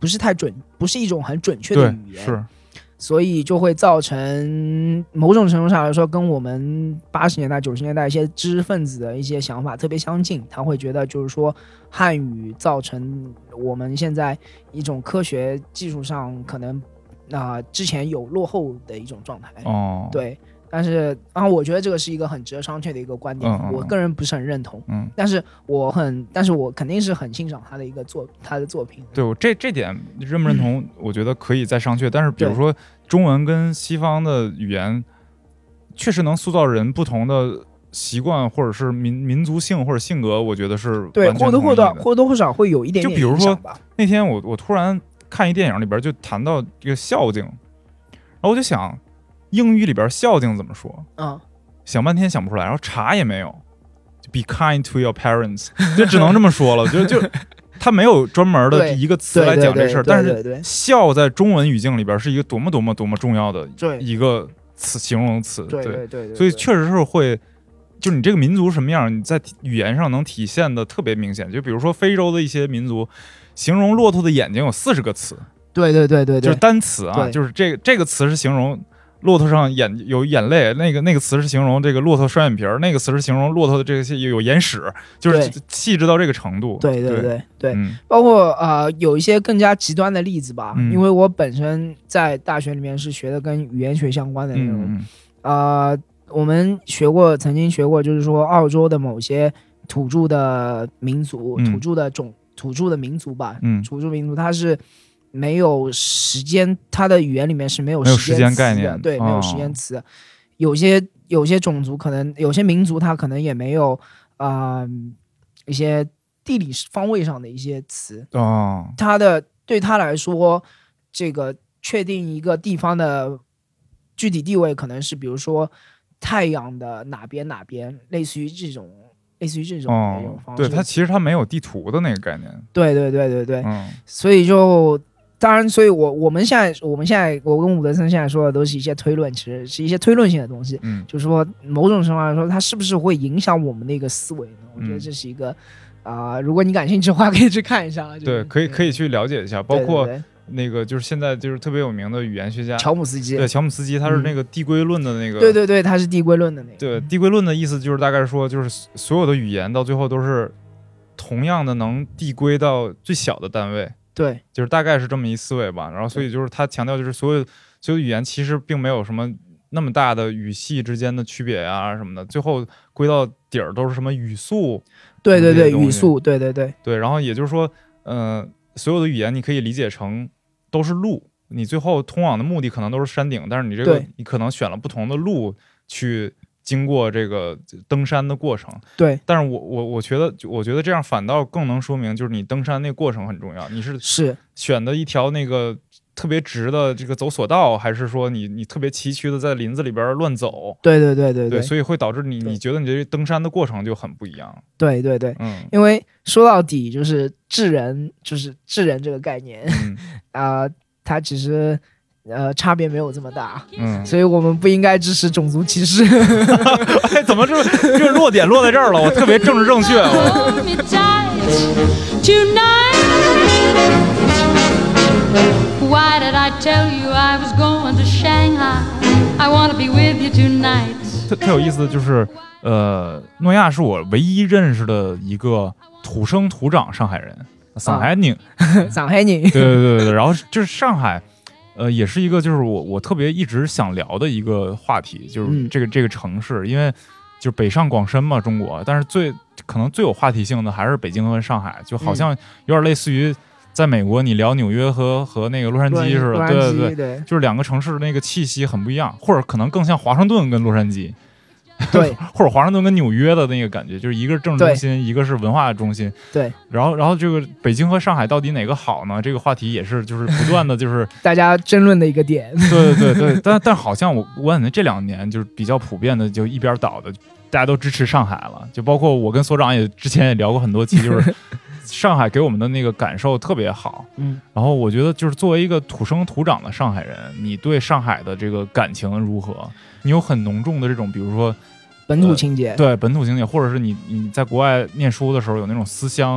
不是太准，不是一种很准确的语言， 是， 所以就会造成某种程度上来说，跟我们八十年代、九十年代一些知识分子的一些想法特别相近。他会觉得就是说，汉语造成我们现在一种科学技术上可能啊、呃、之前有落后的一种状态。 哦， 对。但是啊，我觉得这个是一个很值得商榷的一个观点， 嗯嗯嗯我个人不是很认同。 嗯， 但是我很，但是我肯定是很欣赏他的一个作他的作品。 对，我这这点认不认同，嗯、我觉得可以再商榷。但是比如说中文跟西方的语言，确实能塑造人不同的习惯，或者是民民族性或者性格，我觉得是对或多或少或多或少会有一点点影响吧。 就比如说那天我我突然看一电影里边就谈到这个孝敬，然后我就想。英语里边孝敬怎么说？ 嗯， 想半天想不出来，然后查也没有，就 be kind to your parents， 就只能这么说了。就就他没有专门的一个词来讲这事儿，但是孝在中文语境里边是一个多么多么多么重要的一个词形容词。 对对 对, 对, 对， 所以确实是会，就是你这个民族什么样，你在语言上能体现的特别明显。就比如说非洲的一些民族，形容骆驼的眼睛有四十个词。 对对对对对， 就是单词啊，就是这个这个词是形容。骆驼上眼有眼泪，那个那个词是形容这个骆驼双眼皮儿，那个词是形容骆驼的这些有眼屎，就是细致到这个程度。 对对对 对, 对、 嗯， 包括呃有一些更加极端的例子吧， 嗯、 因为我本身在大学里面是学的跟语言学相关的内容， 嗯、 呃，我们学过，曾经学过，就是说澳洲的某些土著的民族、 嗯、 土著的种、土著的民族吧， 嗯， 土著民族它是。没有时间，它的语言里面是没有时间概念， 对， 哦、 没有时间词。有些有些种族可能，有些民族它可能也没有啊、呃、一些地理方位上的一些词。 哦， 它的对他来说，这个确定一个地方的具体地位，可能是比如说太阳的哪边哪边，类似于这种。类似于这种哦这种方式， 对，它其实它没有地图的那个概念。 对对对对对， 嗯， 所以就当然，所以我我们现在我们现在我跟伍德森现在说的都是一些推论，其实是一些推论性的东西。 嗯， 就是说某种程度来说，它是不是会影响我们的一个思维呢？我觉得这是一个啊、呃，如果你感兴趣的话，可以去看一下。 对，可以可以去了解一下，包括。 对对对那个就是现在就是特别有名的语言学家乔姆斯基， 对，乔姆斯基他是那个递归论的那个， 嗯、对对对，他是递归论的那个。 对，递归论的意思就是大概说，就是所有的语言到最后都是同样的能递归到最小的单位， 对， 就是大概是这么一思维吧。然后所以就是他强调，就是所有所有语言其实并没有什么那么大的语系之间的区别啊什么的，最后归到底儿都是什么语速， 对对对，语速，对对对对。然后也就是说，呃。所有的语言你可以理解成都是路，你最后通往的目的可能都是山顶，但是你这个你可能选了不同的路去经过这个登山的过程。 对， 但是我我我觉得我觉得这样反倒更能说明，就是你登山那个过程很重要。你是是选的一条那个特别直的这个走索道，还是说你你特别崎岖的在林子里边乱走？ 对对对对对, 对，所以会导致你你觉得你这登山的过程就很不一样。 对对对， 嗯， 因为说到底就是智人，就是智人这个概念， 嗯啊、呃，它其实呃差别没有这么大， 嗯， 所以我们不应该支持种族歧视。 哎，怎么这这落点落在这儿了？我特别政治正确。 Why did I tell you I was going to Shanghai? I want to be with you tonight. 特特有意思的就是，呃，诺亚是我唯一认识的一个土生土长上海人，上海人， 上海人， 对对对对。然后就是上海，呃，也是一个就是我我特别一直想聊的一个话题，就是这个、嗯、这个城市，因为就是北上广深嘛，中国，但是最可能最有话题性的还是北京和上海，就好像有点类似于。在美国，你聊纽约和和那个洛杉矶似的，对对 对, 对， 就是两个城市那个气息很不一样，或者可能更像华盛顿跟洛杉矶， 对， 或者华盛顿跟纽约的那个感觉，就是一个是政治中心，一个是文化中心， 对。 然后，然后这个北京和上海到底哪个好呢？这个话题也是就是不断的就是大家争论的一个点。 对对对对，但但好像我我感觉这两年就是比较普遍的，就一边倒的，大家都支持上海了，就包括我跟所长也之前也聊过很多期，就是。上海给我们的那个感受特别好， 嗯， 然后我觉得就是作为一个土生土长的上海人，你对上海的这个感情如何？你有很浓重的这种，比如说本土情节， 呃、对本土情节，或者是你你在国外念书的时候有那种思乡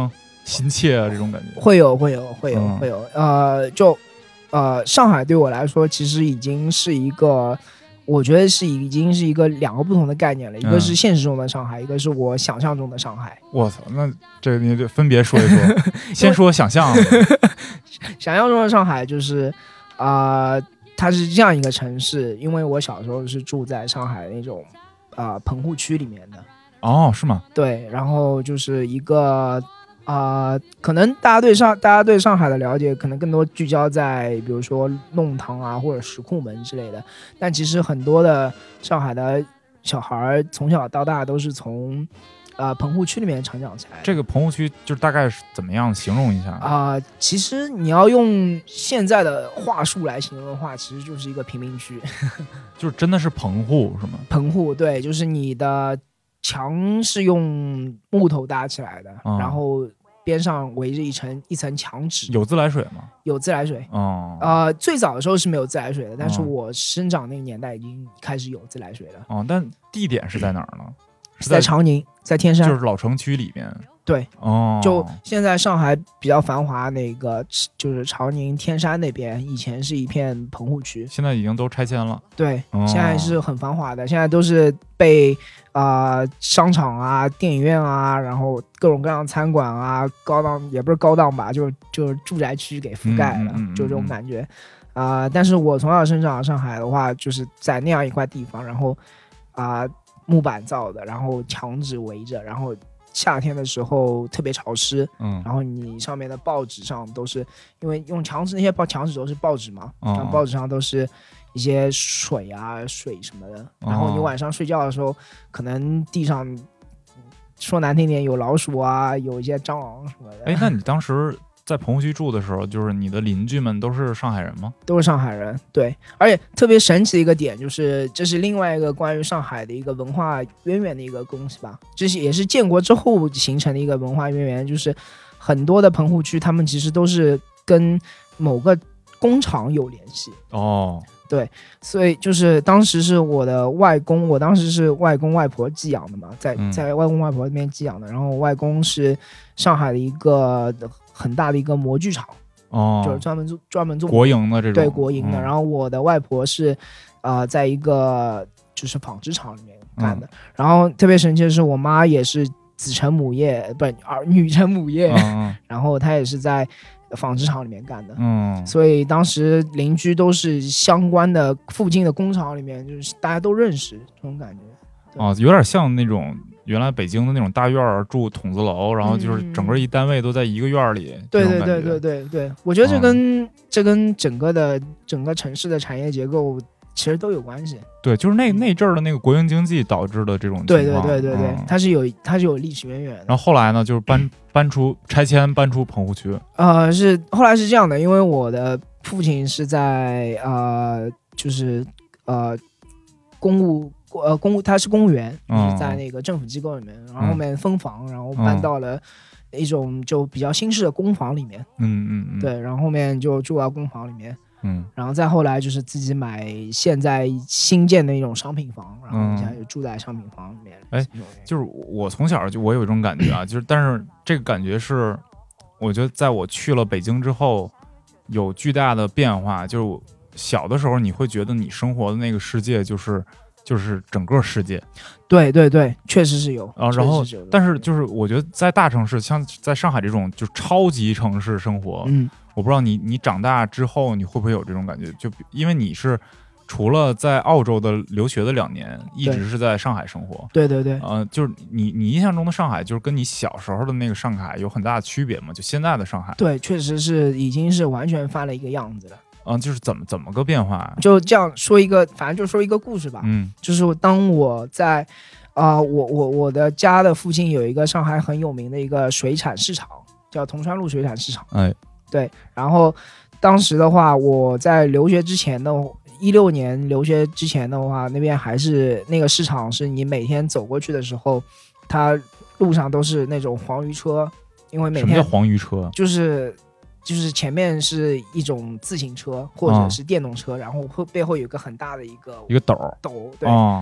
心切啊这种感觉？ 会有会有会有、 嗯、 会有，呃，就呃，上海对我来说其实已经是一个。我觉得是已经是一个两个不同的概念了，一个是现实中的上海，嗯、一个是我想象中的上海。 我操，那这个你得分别说一说。先说想象。 想象中的上海就是啊、呃，它是这样一个城市，因为我小时候是住在上海那种啊、呃、棚户区里面的。 哦，是吗？ 对，然后就是一个。啊、呃，可能大家对上大家对上海的了解，可能更多聚焦在比如说弄堂啊或者石库门之类的，但其实很多的上海的小孩从小到大都是从呃棚户区里面成长起来的。 这个棚户区就是大概是怎么样形容一下啊、呃？其实你要用现在的话术来形容的话，其实就是一个贫民区， 就是真的是棚户是吗？ 棚户，对，就是你的墙是用木头搭起来的，嗯、然后边上围着一层一层墙纸。 有自来水吗？ 有自来水。 哦， 呃，最早的时候是没有自来水的，但是我生长那个年代已经开始有自来水了。 哦，但地点是在哪儿呢？ 是在长宁，在天山， 就是老城区里面。 对， 哦， 就现在上海比较繁华那个，就是长宁天山那边，以前是一片棚户区， 现在已经都拆迁了。 对， 哦、 现在是很繁华的，现在都是被啊、呃、商场啊、电影院啊，然后各种各样餐馆啊，高档也不是高档吧，就就是住宅区给覆盖了， 嗯嗯嗯嗯、 就这种感觉。啊、呃，但是我从小生长上海的话，就是在那样一块地方，然后啊、呃、木板造的，然后墙纸围着，然后。夏天的时候特别潮湿， 嗯， 然后你上面的报纸上都是，因为用墙纸那些报墙纸都是报纸嘛， 哦、 然后报纸上都是一些水啊水什么的， 哦、 然后你晚上睡觉的时候，可能地上说难听点有老鼠啊，有一些蟑螂什么的。 哎，那你当时在棚户区住的时候，就是你的邻居们都是上海人吗？ 都是上海人，对。而且特别神奇的一个点就是，这是另外一个关于上海的一个文化渊源的一个东西吧。这是也是建国之后形成的一个文化渊源，就是很多的棚户区，他们其实都是跟某个工厂有联系。 哦， 对，所以就是当时是我的外公，我当时是外公外婆寄养的嘛，在在外公外婆那边寄养的，然后外公是上海的一个很大的一个模具厂， 哦， 就是专门做专门做国营的这种， 对国营的、 嗯。 然后我的外婆是，呃，在一个就是纺织厂里面干的。嗯、然后特别神奇的是，我妈也是子承母业，不是儿女承母业， 嗯、 然后她也是在纺织厂里面干的。 嗯， 所以当时邻居都是相关的附近的工厂里面，就是大家都认识这种感觉。 哦，有点像那种。原来北京的那种大院儿住筒子楼，然后就是整个一单位都在一个院里。 嗯、对对对对对对，我觉得这跟、嗯、这跟整个的整个城市的产业结构其实都有关系。 对，就是那那阵儿的那个国营经济导致的这种情况。 对对对对对，嗯、它是有它是有历史渊源的。 然后后来呢，就是搬搬出拆迁搬出棚户区。 呃，是后来是这样的，因为我的父亲是在呃就是呃公务。呃，公务他是公务员，就是在那个政府机构里面，嗯、然后后面分房，然后搬到了一种就比较新式的公房里面。 嗯嗯嗯。 对，然后后面就住到公房里面。 嗯。 然后再后来就是自己买现在新建的一种商品房，然后现在就住在商品房里面。 哎、嗯，就是我从小就我有一种感觉啊，就是但是这个感觉是，我觉得在我去了北京之后，有巨大的变化。就是小的时候你会觉得你生活的那个世界就是。就是整个世界， 对对对，确实是有啊。然后，但是就是我觉得在大城市，像在上海这种就超级城市生活， 嗯， 我不知道你你长大之后你会不会有这种感觉？就因为你是除了在澳洲的留学的两年，一直是在上海生活， 对对对， 呃，就是你你印象中的上海，就是跟你小时候的那个上海有很大的区别吗？就现在的上海， 对，确实是已经是完全翻了一个样子了。 嗯，就是怎么怎么个变化、啊？ 就这样说一个，反正就说一个故事吧。 嗯， 就是当我在，啊、呃，我我我的家的附近有一个上海很有名的一个水产市场，叫铜川路水产市场。 哎， 对。然后当时的话，我在留学之前的一六年留学之前的话，那边还是那个市场，是你每天走过去的时候，它路上都是那种黄鱼车，因为每天什么叫黄鱼车？ 就是。就是前面是一种自行车或者是电动车，哦、然后会背后有个很大的一个一个斗斗，对， 哦、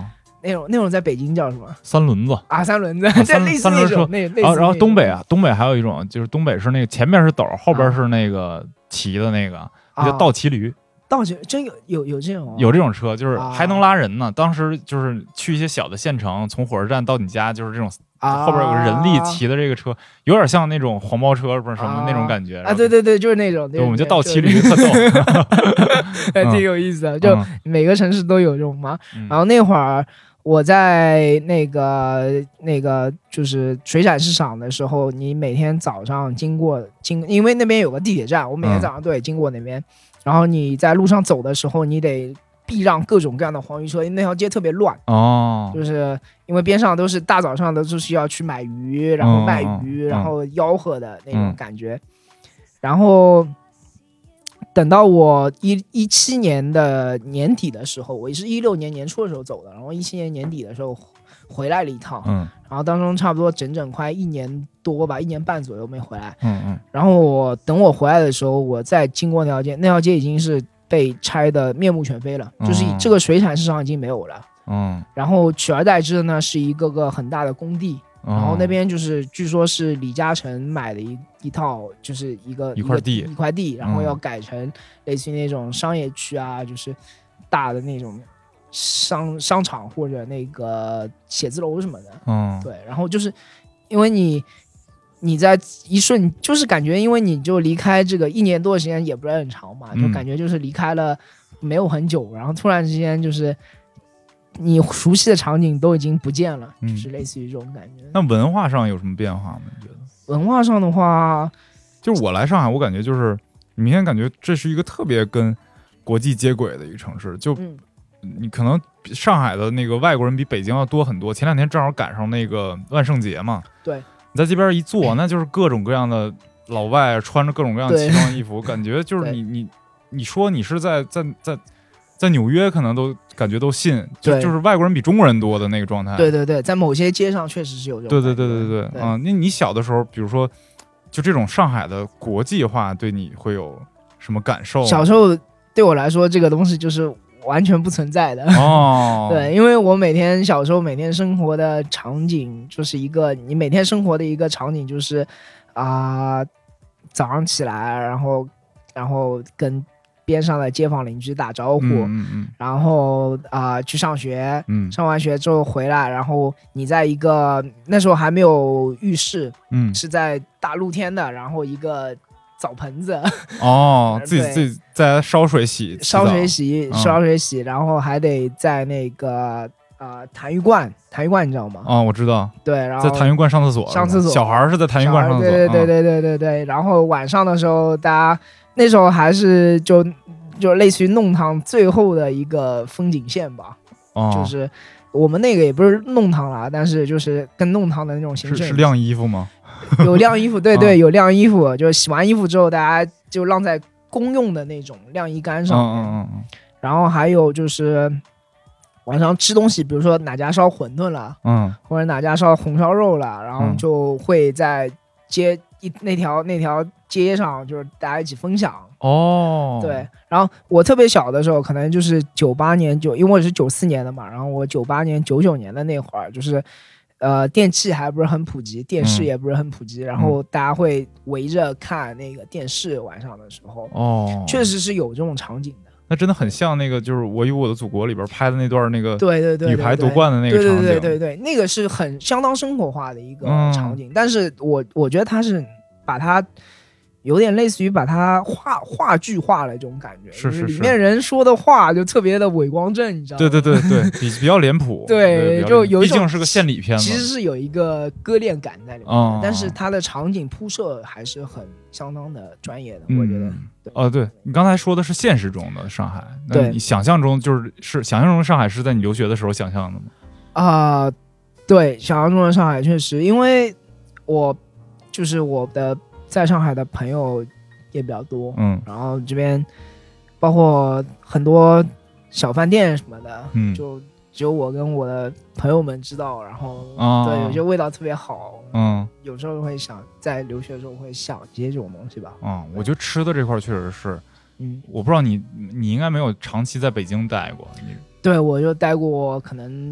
那种那种在北京叫什么？ 三轮子啊，三轮子， 啊、 这类似那种，那类似。 然后然后东北啊，东北还有一种就是东北是那个前边是斗，后边是那个骑的那个，啊、叫倒骑驴。 倒骑真有有有这种、啊、 有这种车，就是还能拉人呢。啊、当时就是去一些小的县城，从火车站到你家，就是这种、啊、后边有个人力骑的这个车，有点像那种黄包车不是什么、啊、那种感觉啊。对对对，就是那种。 对，我们就倒骑驴特逗， 还挺有意思的。就每个城市都有这种嘛。 嗯、 然后那会儿我在那个那个就是水产市场的时候，你每天早上经过经，因为那边有个地铁站，我每天早上都得经过那边。嗯，然后你在路上走的时候，你得避让各种各样的黄鱼车，因为那条街特别乱哦， 就是因为边上都是大早上的，就是要去买鱼，然后卖鱼， 哦、 然后吆喝的那种感觉。嗯、然后等到我一一七年的年底的时候，我是一六年年初的时候走的，然后一七年年底的时候回来了一趟， 嗯， 然后当中差不多整整快一年多吧，一年半左右没回来， 嗯嗯， 然后我等我回来的时候，我再经过那条街，那条街已经是被拆的面目全非了，嗯、就是这个水产市场已经没有了， 嗯， 然后取而代之的呢是一个个很大的工地，嗯、然后那边就是据说是李嘉诚买的一一套，就是一个一块地一块地，然后要改成类似于那种商业区啊，就是大的那种。商商场或者那个写字楼什么的， 嗯， 对，然后就是因为你你在一瞬就是感觉，因为你就离开这个一年多的时间也不是很长嘛， 嗯、 就感觉就是离开了没有很久，然后突然之间就是你熟悉的场景都已经不见了， 嗯、 就是类似于这种感觉。 那文化上有什么变化吗？你觉得？ 文化上的话， 就是我来上海，我感觉就是明显感觉这是一个特别跟国际接轨的一个城市，就。嗯你可能上海的那个外国人比北京要多很多。前两天正好赶上那个万圣节嘛， 对， 你在这边一坐，那就是各种各样的老外穿着各种各样的奇装异服，感觉就是你你你说你是在在在在纽约，可能都感觉都信，就就是外国人比中国人多的那个状态。 对对对，在某些街上确实是有这种。 对对对对对对，啊、嗯，那你小的时候，比如说就这种上海的国际化，对你会有什么感受？ 小时候对我来说，这个东西就是完全不存在的哦。 对，因为我每天小时候每天生活的场景就是一个，你每天生活的一个场景就是啊、呃，早上起来，然后然后跟边上的街坊邻居打招呼， 嗯嗯嗯、 然后啊、呃、去上学， 嗯， 上完学之后回来，然后你在一个那时候还没有浴室， 嗯， 是在大露天的，然后一个澡盆子哦，自己自己在烧水洗， 烧水洗， 嗯、 烧水洗，然后还得在那个呃痰盂罐，痰盂罐你知道吗？ 哦，我知道。 对，然后在痰盂罐上厕所， 上厕所， 小孩是在痰盂罐上厕所。 对对对对对对对。然后晚上的时候，大家那时候还是就就类似于弄堂最后的一个风景线吧， 哦、 就是我们那个也不是弄堂啦，但是就是跟弄堂的那种形式。 是是晾衣服吗？ 有晾衣服，对对，有晾衣服，就是洗完衣服之后，大家就晾在公用的那种晾衣杆上面。 嗯嗯嗯。 然后还有就是晚上吃东西，比如说哪家烧馄饨了， 嗯， 或者哪家烧红烧肉了，然后就会在街一那条那条街上，就是大家一起分享。 哦， 对。然后我特别小的时候，可能就是九八年九，因为我是九四年的嘛，然后我九八年九九年的那会儿，就是。呃，电器还不是很普及，电视也不是很普及，嗯、然后大家会围着看那个电视，晚上的时候， 哦， 确实是有这种场景的。 那真的很像那个，就是《我与我的祖国》里边拍的那段那个， 对对对， 女排夺冠的那个场景， 对对对对对，那个是很相当生活化的一个场景，嗯、但是我我觉得他是把它。有点类似于把它话话剧化了这种感觉， 是是是， 里面人说的话就特别的伪光正，你知道吗？ 对对对对，比比较脸谱， 对， 对就有毕竟是个献礼片， 其实是有一个割裂感在里面， 哦、 但是它的场景铺设还是很相当的专业的，嗯、我觉得。 哦，对你刚才说的是现实中的上海，那对你想象中就是是想象中的上海是在你留学的时候想象的吗？ 啊、呃，对，想象中的上海确实，因为我就是我的在上海的朋友。也比较多， 嗯， 然后这边包括很多小饭店什么的， 嗯， 就只有我跟我的朋友们知道，然后、 哦、 对，有些味道特别好， 嗯， 有时候会想在留学的时候会想这些这种东西吧， 嗯，我觉得吃的这块确实是， 嗯， 我不知道你你应该没有长期在北京待过，你对，我就待过可能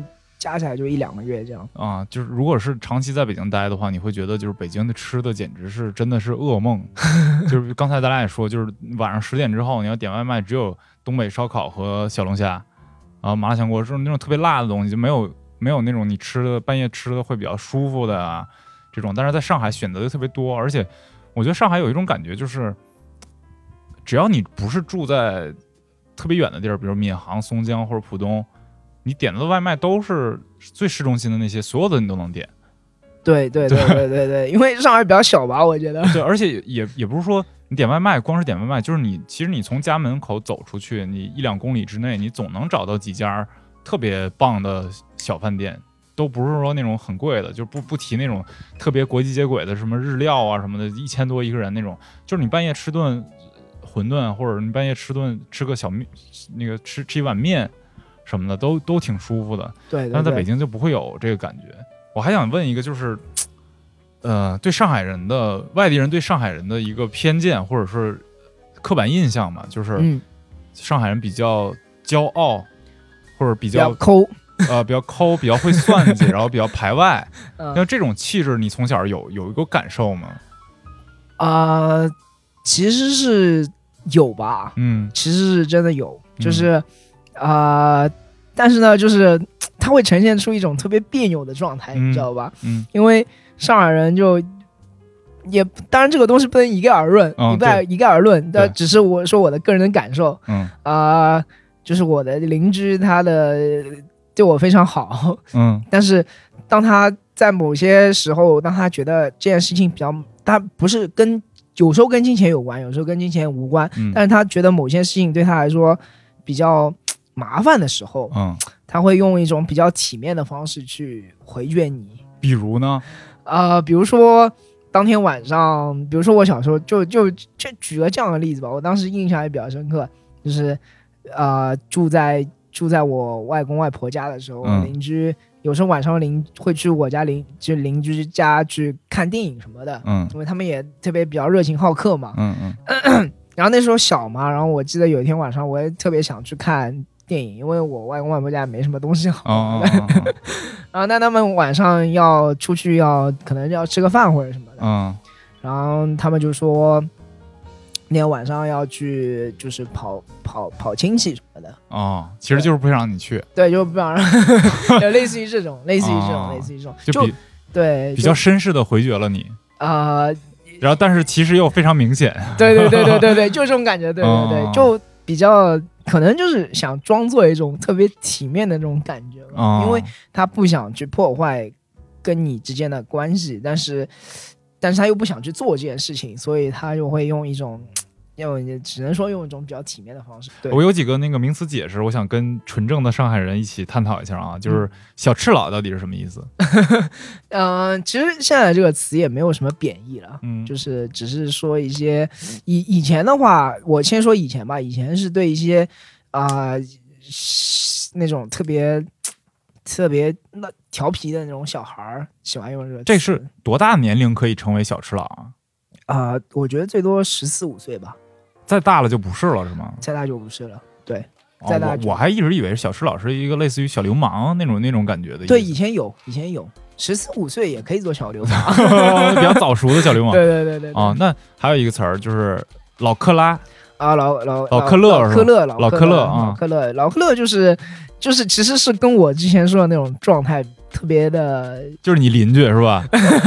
加起来就一两个月这样啊。就是如果是长期在北京待的话，你会觉得就是北京的吃的简直是真的是噩梦。就是刚才咱俩也说，就是晚上十点之后你要点外卖，只有东北烧烤和小龙虾，啊麻辣香锅，就是那种特别辣的东西，就没有没有那种你吃的半夜吃的会比较舒服的啊这种。但是在上海选择的特别多，而且我觉得上海有一种感觉，就是只要你不是住在特别远的地儿，比如闵行、松江或者浦东，你点的外卖都是最市中心的那些，所有的你都能点。 对对对对对对，因为上海比较小吧，我觉得。 对，而且也也不是说你点外卖，光是点外卖，就是你其实你从家门口走出去，你一两公里之内，你总能找到几家特别棒的小饭店，都不是说那种很贵的，就不不提那种特别国际接轨的什么日料啊什么的，一千多一个人那种，就是你半夜吃顿馄饨，或者你半夜吃顿吃个小面，那个吃吃一碗面什么的，都都挺舒服的。 对, 对, 对， 但是在北京就不会有这个感觉。我还想问一个，就是，呃，对上海人的外地人对上海人的一个偏见或者是刻板印象嘛，就是上海人比较骄傲，或者比较比较抠， 呃，比较抠，比较会算计，然后比较排外。那、嗯、这种气质，你从小有有一个感受吗？ 啊、呃，其实是有吧， 嗯， 其实是真的有，就是啊、嗯呃，但是呢，就是它会呈现出一种特别别扭的状态， 嗯、 你知道吧？ 嗯， 因为上海人就也，当然这个东西不能一概而论， 哦、 一概一概而论，但只是我说我的个人的感受， 嗯啊、呃，就是我的邻居他的对我非常好， 嗯， 但是当他在某些时候，当他觉得这件事情比较，他不是跟有时候跟金钱有关，有时候跟金钱无关， 嗯、 但是他觉得某些事情对他来说比较麻烦的时候， 嗯， 他会用一种比较体面的方式去回绝你。 比如呢？ 呃，比如说当天晚上，比如说我小时候就就就举个这样的例子吧，我当时印象也比较深刻，就是呃住在住在我外公外婆家的时候， 嗯、 邻居有时候晚上邻会去我家邻就邻居家去看电影什么的， 嗯， 因为他们也特别比较热情好客嘛， 嗯嗯， 然后那时候小嘛，然后我记得有一天晚上我也特别想去看电影，因为我外公外婆家没什么东西好， 哦哦哦哦然后那他们晚上要出去要可能要吃个饭或者什么的， 嗯， 然后他们就说那天晚上要去就是跑跑跑亲戚什么的， 哦，其实就是不想让你去， 对，就不想让，就类似于这种，类似于这种，哦、类似于这种， 就比对比较绅士的回绝了你啊，呃、 然后但是其实又非常明显， 对对对对对对，就这种感觉，对对对， 哦、 就比较。可能就是想装作一种特别体面的那种感觉吧， 哦、 因为他不想去破坏跟你之间的关系，但是但是他又不想去做这件事情，所以他就会用一种用只能说用一种比较体面的方式。对， 我有几个那个名词解释，我想跟纯正的上海人一起探讨一下啊，就是小赤佬到底是什么意思？ 嗯、呃，其实现在这个词也没有什么贬义了， 嗯， 就是只是说一些以以前的话，我先说以前吧，以前是对一些啊、呃、那种特别特别那调皮的那种小孩喜欢用这个词。 这是多大年龄可以成为小赤佬啊？ 啊、呃，我觉得最多十四五岁吧。 再大了就不是了，是吗？ 再大就不是了，对。 再大、哦、我, 我还一直以为小赤佬是一个类似于小流氓那种那种感觉的。 对，以前有，以前有，十四五岁也可以做小流氓， 比较早熟的小流氓。 对对对 对, 对。 啊、哦，那还有一个词儿就是老克拉啊，老老老克勒， 老克勒， 老克勒啊， 老克勒，老克勒就是就是其实是跟我之前说的那种状态特别的， 就是你邻居是吧？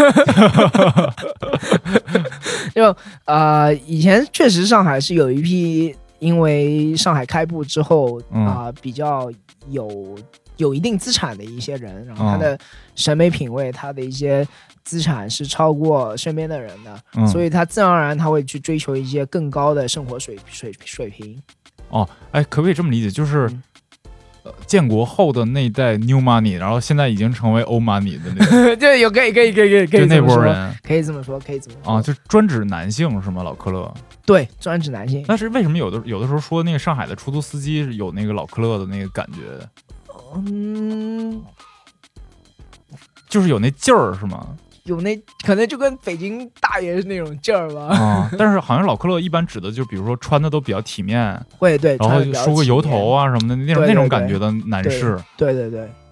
就呃，以前确实上海是有一批，因为上海开埠之后啊、 嗯呃，比较有有一定资产的一些人，然后他的审美品味，他的一些资产是超过身边的人的， 嗯、 所以他自然而然他会去追求一些更高的生活水水水平。 哦，哎，可不可以这么理解？就是。 嗯建国后的那一代 new money， 然后现在已经成为 old money 的那个， 对，有可以可以可以可以可以就那波人， 可以这么说，可以这么说啊，就专指男性是吗？老克勒， 对，专指男性。 但是为什么有的有的时候说那个上海的出租司机有那个老克勒的那个感觉？ 嗯， 就是有那劲儿是吗？ 有那可能就跟北京大爷那种劲儿吧。 啊，但是好像老克勒一般指的就比如说穿的都比较体面， 会对， 然后梳个油头啊什么的那种那种感觉的男士。 对对对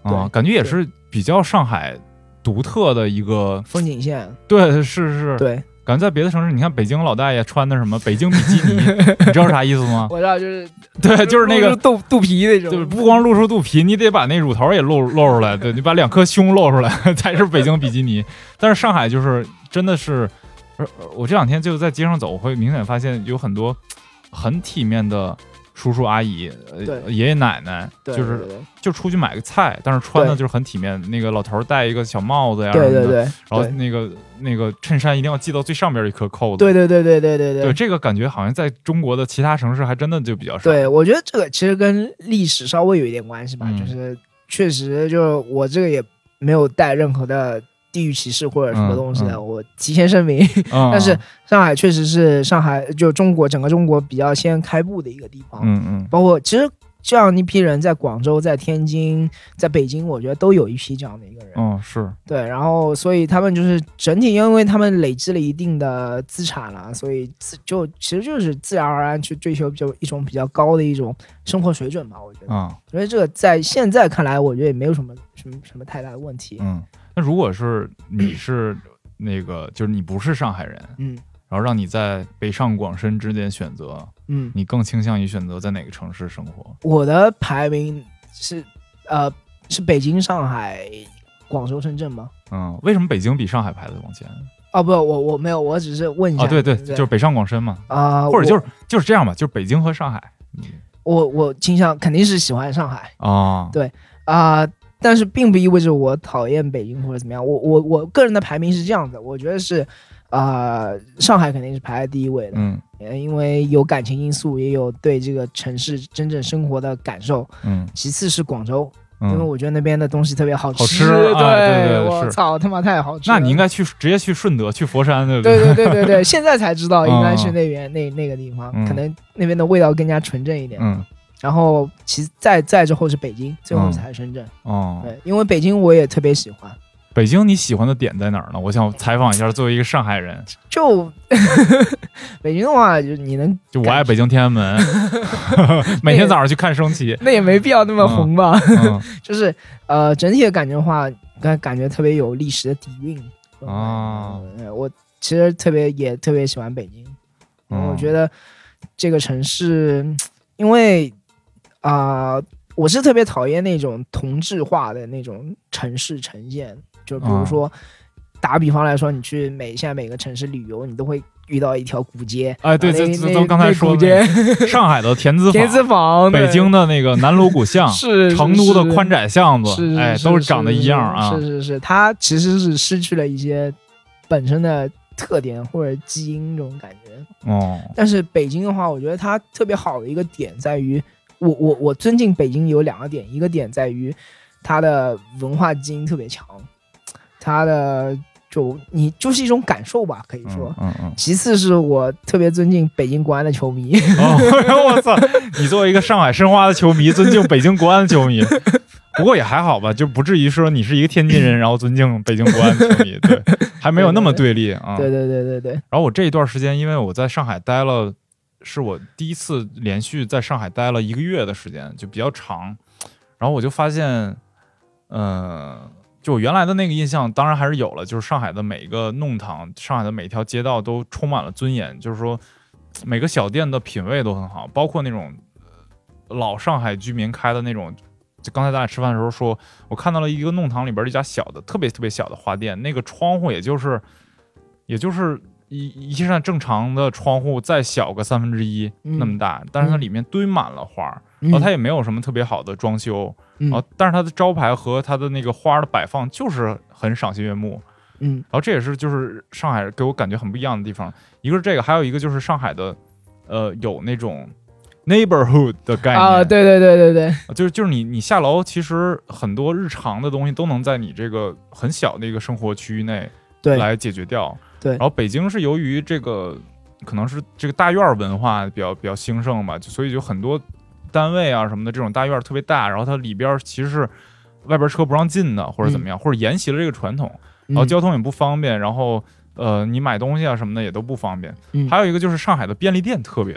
啊，感觉也是比较上海独特的一个风景线。 对，是是， 对。 感觉在别的城市，你看北京老大爷穿的什么北京比基尼，你知道啥意思吗？ 我知道，就是对，就是那个肚肚皮那种， 就是不光露出肚皮，你得把那乳头也露露出来，对，你把两颗胸露出来才是北京比基尼。但是上海就是真的是，我这两天就在街上走，我会明显发现有很多很体面的叔叔阿姨、呃、爷爷奶奶，就是对对对就出去买个菜，但是穿的就是很体面。那个老头戴一个小帽子呀， 对对对， 然后那个那个衬衫一定要系到最上边一颗扣子。 对对对对对对对， 对这个感觉好像在中国的其他城市还真的就比较少。 对，我觉得这个其实跟历史稍微有一点关系吧，嗯、就是确实就是我这个也没有带任何的地域歧视或者什么东西的，嗯嗯、我提前声明。嗯、但是上海确实是上海就中国整个中国比较先开埠的一个地方， 嗯嗯， 包括其实这样一批人在广州、在天津、在北京，我觉得都有一批这样的一个人。 嗯，是对，然后所以他们就是整体，因为他们累积了一定的资产了，所以自就其实就是自然而然去追求比较一种比较高的一种生活水准吧，我觉得。 嗯， 所以这个在现在看来，我觉得也没有什么什么什么太大的问题。 嗯。那如果是你是那个，就是你不是上海人， 嗯， 然后让你在北上广深之间选择， 嗯， 你更倾向于选择在哪个城市生活？ 我的排名是呃是北京、上海、广州、深圳吗？ 嗯，为什么北京比上海排的往前？ 哦，不，我我没有，我只是问一下。 哦，对对，对就是北上广深嘛， 啊、呃， 或者就是就是这样吧，就是北京和上海。 我我倾向肯定是喜欢上海啊、哦， 对啊。呃但是并不意味着我讨厌北京或者怎么样，我我我个人的排名是这样的，我觉得是，呃，上海肯定是排在第一位的， 嗯， 因为有感情因素，也有对这个城市真正生活的感受， 嗯， 其次是广州， 嗯、 因为我觉得那边的东西特别好吃， 好吃， 对， 啊、对对对我操他妈太好吃了， 那你应该去直接去顺德，去佛山，对不对？对对对对对，现在才知道应该是那边、 嗯、 那那个地方、 嗯， 可能那边的味道更加纯正一点， 嗯。 然后其再再之后是北京，最后才是深圳。 哦， 对，因为北京我也特别喜欢。 北京你喜欢的点在哪儿呢？我想采访一下，作为一个上海人， 就北京的话，就你能就我爱北京天安门，每天早上去看升旗， 那也没必要那么红吧？ 嗯嗯、 就是呃，整体的感觉的话，感感觉特别有历史的底蕴啊、 嗯。我其实特别也特别喜欢北京，因为我觉得这个城市，因为。啊、呃，我是特别讨厌那种同质化的那种城市呈现，就比如说，哦、打比方来说，你去每现在每个城市旅游，你都会遇到一条古街。 哎，对，这咱刚才说的，上海的田子坊， 田子坊， 北京的那个南锣鼓巷， 是成都的宽窄巷子， 是哎，都是长得一样啊。 是是是，它其实是失去了一些本身的特点或者基因这种感觉。 哦， 但是北京的话，我觉得它特别好的一个点在于。我我我尊敬北京有两个点，一个点在于它的文化基因特别强，它的就你就是一种感受吧，可以说。 嗯 嗯, 嗯。 其次是我特别尊敬北京国安的球迷。 哦，我操！你作为一个上海申花的球迷，尊敬北京国安的球迷，不过也还好吧，就不至于说你是一个天津人，然后尊敬北京国安的球迷，对，还没有那么对立啊。 对对对对对。 然后我这一段时间，因为我在上海待了。是我第一次连续在上海待了一个月的时间，就比较长，然后我就发现，呃，就我原来的那个印象当然还是有了，就是上海的每一个弄堂，上海的每一条街道都充满了尊严，就是说每个小店的品味都很好，包括那种老上海居民开的那种，就刚才大家吃饭的时候说，我看到了一个弄堂里边一家小的特别特别小的花店，那个窗户也就是也就是一一扇正常的窗户再小个三分之一那么大，嗯、但是它里面堆满了花，嗯、然后它也没有什么特别好的装修， 嗯、 然后但是它的招牌和它的那个花的摆放就是很赏心悦目， 嗯， 然后这也是就是上海给我感觉很不一样的地方，一个是这个，还有一个就是上海的呃有那种 neighborhood 的概念啊，对对对对对， 就是就是你你下楼，其实很多日常的东西都能在你这个很小的一个生活区域内来解决掉。 对， 然后北京是由于这个可能是这个大院文化比较比较兴盛吧，所以就很多单位啊什么的这种大院特别大，然后它里边其实是外边车不让进的，或者怎么样，嗯、或者沿袭了这个传统，然后交通也不方便，然后呃你买东西啊什么的也都不方便。 嗯、 还有一个就是上海的便利店特别多。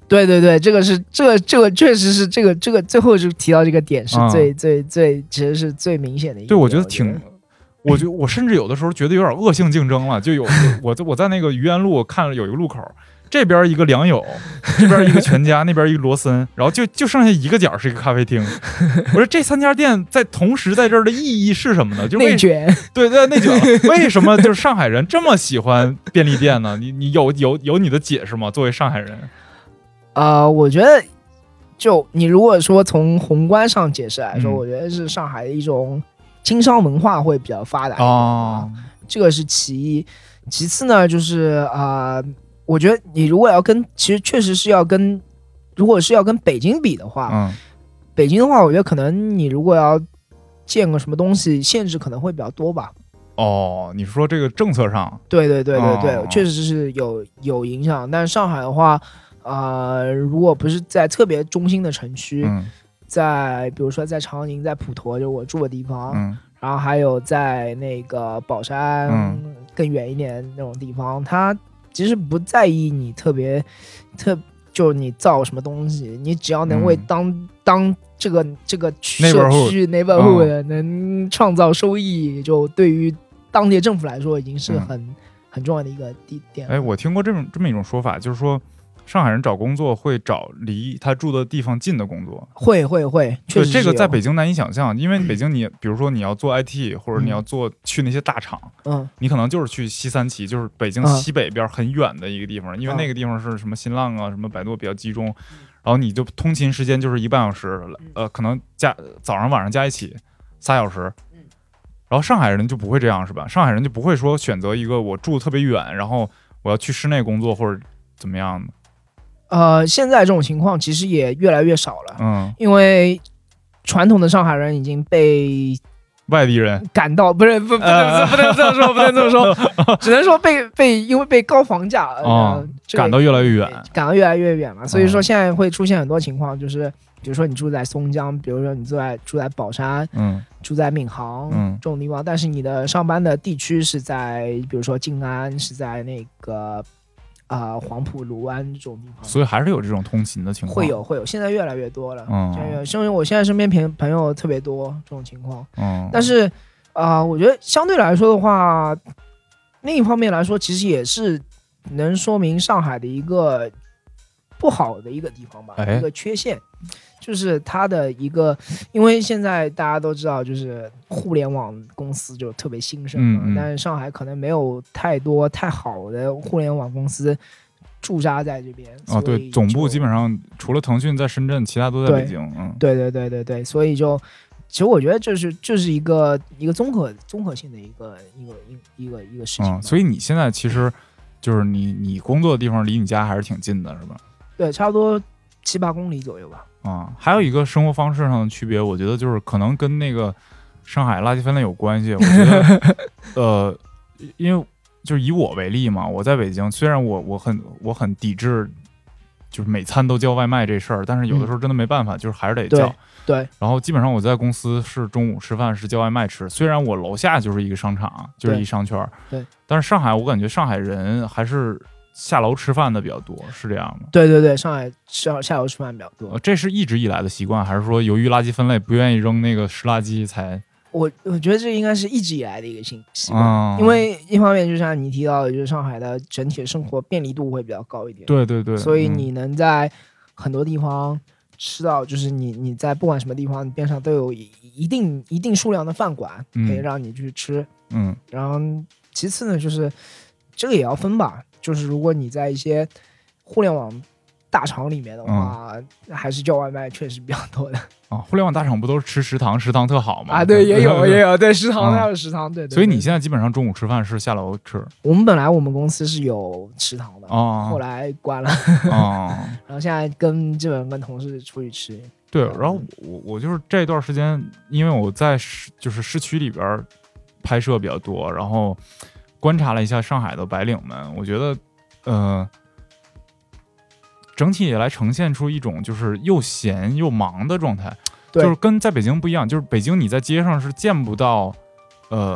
对对对，这个是这个这个确实是这个这个最后就提到这个点是最、嗯、最最其实是最明显的一个。 对，我觉得挺，我觉得我甚至有的时候觉得有点恶性竞争了，就有我我在那个愚园路看了有一个路口。这边一个良友，这边一个全家，那边一个罗森，然后就就剩下一个角是一个咖啡厅。我说这三家店在同时在这儿的意义是什么呢？就内卷， 对对，内卷了。为什么就是上海人这么喜欢便利店呢？你你有有有你的解释吗？作为上海人， 呃，我觉得就你如果说从宏观上解释来说，嗯、我觉得是上海的一种经商文化会比较发达一点哦， 这个是其一。其次呢，就是啊。呃我觉得你如果要跟，其实确实是要跟，如果是要跟北京比的话， 嗯， 北京的话，我觉得可能你如果要建个什么东西，限制可能会比较多吧。 哦，你说这个政策上， 对对对对对，哦、确实是有有影响。但是上海的话，呃，如果不是在特别中心的城区， 嗯、 在比如说在长宁、在普陀，就我住的地方， 嗯、 然后还有在那个宝山、 嗯、 更远一点那种地方，它。其实不在意你特别特，就你造什么东西，你只要能为当、嗯、当这个这个社区 neighborhood、嗯、能创造收益，就对于当地政府来说已经是很、嗯、很重要的一个地点。 哎，我听过这种这么一种说法，就是说上海人找工作会找离他住的地方近的工作， 会会会，确实这个在北京难以想象，因为北京你比如说你要做 I T、嗯、或者你要做去那些大厂， 嗯， 你可能就是去西三旗，就是北京西北边很远的一个地方，嗯、因为那个地方是什么新浪啊、什么百度比较集中，然后你就通勤时间就是一半小时，呃，可能加早上晚上加一起仨小时。然后上海人就不会这样，是吧？上海人就不会说选择一个我住特别远，然后我要去室内工作或者怎么样的。 呃，现在这种情况其实也越来越少了， 嗯， 因为传统的上海人已经被外地人赶到，不是不不能不能这么说，不能这么说，只能说被被因为被高房价、 哦呃这个、 赶到越来越远， 赶到越来越远了。所以说现在会出现很多情况，就是比如说你住在松江，比如说你住在住在宝山， 嗯， 住在闵行， 嗯， 这种地方，但是你的上班的地区是在比如说静安，是在那个。啊、呃，黄埔、卢湾这种地方， 所以还是有这种通勤的情况， 会有会有，现在越来越多了。 嗯， 因为我现在身边朋朋友特别多这种情况。 嗯， 但是啊、呃，我觉得相对来说的话，另一方面来说，其实也是能说明上海的一个不好的一个地方吧， 哎、 一个缺陷。就是它的一个，因为现在大家都知道，就是互联网公司就特别兴盛嘛， 嗯嗯， 但是上海可能没有太多太好的互联网公司驻扎在这边。 哦，对，总部基本上除了腾讯在深圳，其他都在北京。嗯， 对对对对对，所以就其实我觉得这是这是一个一个综合综合性的一个一个一个一个事情。 嗯，所以你现在其实就是你你工作的地方离你家还是挺近的，是吧？ 对，差不多七八公里左右吧。 啊，还有一个生活方式上的区别，我觉得就是可能跟那个上海垃圾分类有关系。我觉得，呃，因为就是以我为例嘛，我在北京，虽然我我很我很抵制，就是每餐都叫外卖这事儿，但是有的时候真的没办法，嗯、就是还是得叫。 对。对然后基本上我在公司是中午吃饭是叫外卖吃，虽然我楼下就是一个商场，就是一商圈， 对。 但是上海我感觉上海人还是。下楼吃饭的比较多，是这样吗？ 对对对，上海下下楼吃饭比较多。 这是一直以来的习惯，还是说由于垃圾分类不愿意扔那个湿垃圾才？ 我我觉得这应该是一直以来的一个习惯、 嗯， 因为一方面就像你提到的，就是上海的整体的生活便利度会比较高一点。 对对对， 所以你能在很多地方吃到，就是你你在不管什么地方边上都有一定一定数量的饭馆可以让你去吃。 嗯， 然后其次呢，就是这个也要分吧。就是如果你在一些互联网大厂里面的话、嗯、还是叫外卖确实比较多的啊。互联网大厂不都是吃食堂，食堂特好吗？ 啊，对，也有也有，对，食堂还有食堂，对, 对, 对。 所以你现在基本上中午吃饭是下楼吃？ 我们本来我们公司是有食堂的， 哦， 后来关了， 哦， 然后现在跟基本上跟同事出去吃。 对，然后我我就是这段时间，因为我在就是市区里边拍摄比较多，然后。观察了一下上海的白领们，我觉得，呃，整体也来呈现出一种就是又闲又忙的状态，就是跟在北京不一样。就是北京你在街上是见不到，呃，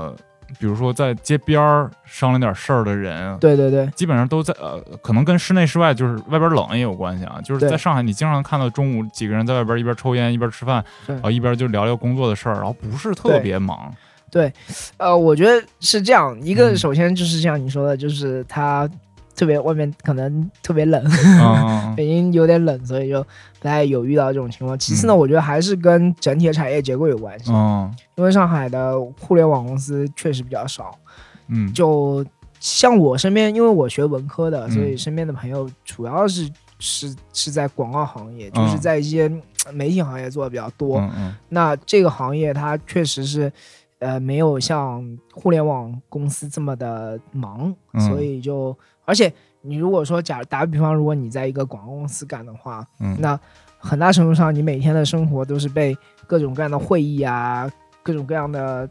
比如说在街边儿商量点事儿的人， 对对对， 基本上都在呃，可能跟室内室外就是外边冷也有关系啊。就是在上海，你经常看到中午几个人在外边一边抽烟一边吃饭，然后一边就聊聊工作的事儿，然后不是特别忙。 对，对呃，我觉得是这样。一个首先就是像你说的，就是他特别外面可能特别冷， 嗯、 北京有点冷，所以就不太有遇到这种情况。其次呢，嗯、我觉得还是跟整体的产业结构有关系。 嗯， 因为上海的互联网公司确实比较少。 嗯， 就像我身边，因为我学文科的，所以身边的朋友主要是是是在广告行业，就是在一些媒体行业做的比较多。 嗯嗯， 那这个行业它确实是。呃，没有像互联网公司这么的忙， 嗯、 所以就，而且你如果说假打个比方，如果你在一个广告公司干的话， 嗯， 那很大程度上你每天的生活都是被各种各样的会议啊，各种各样的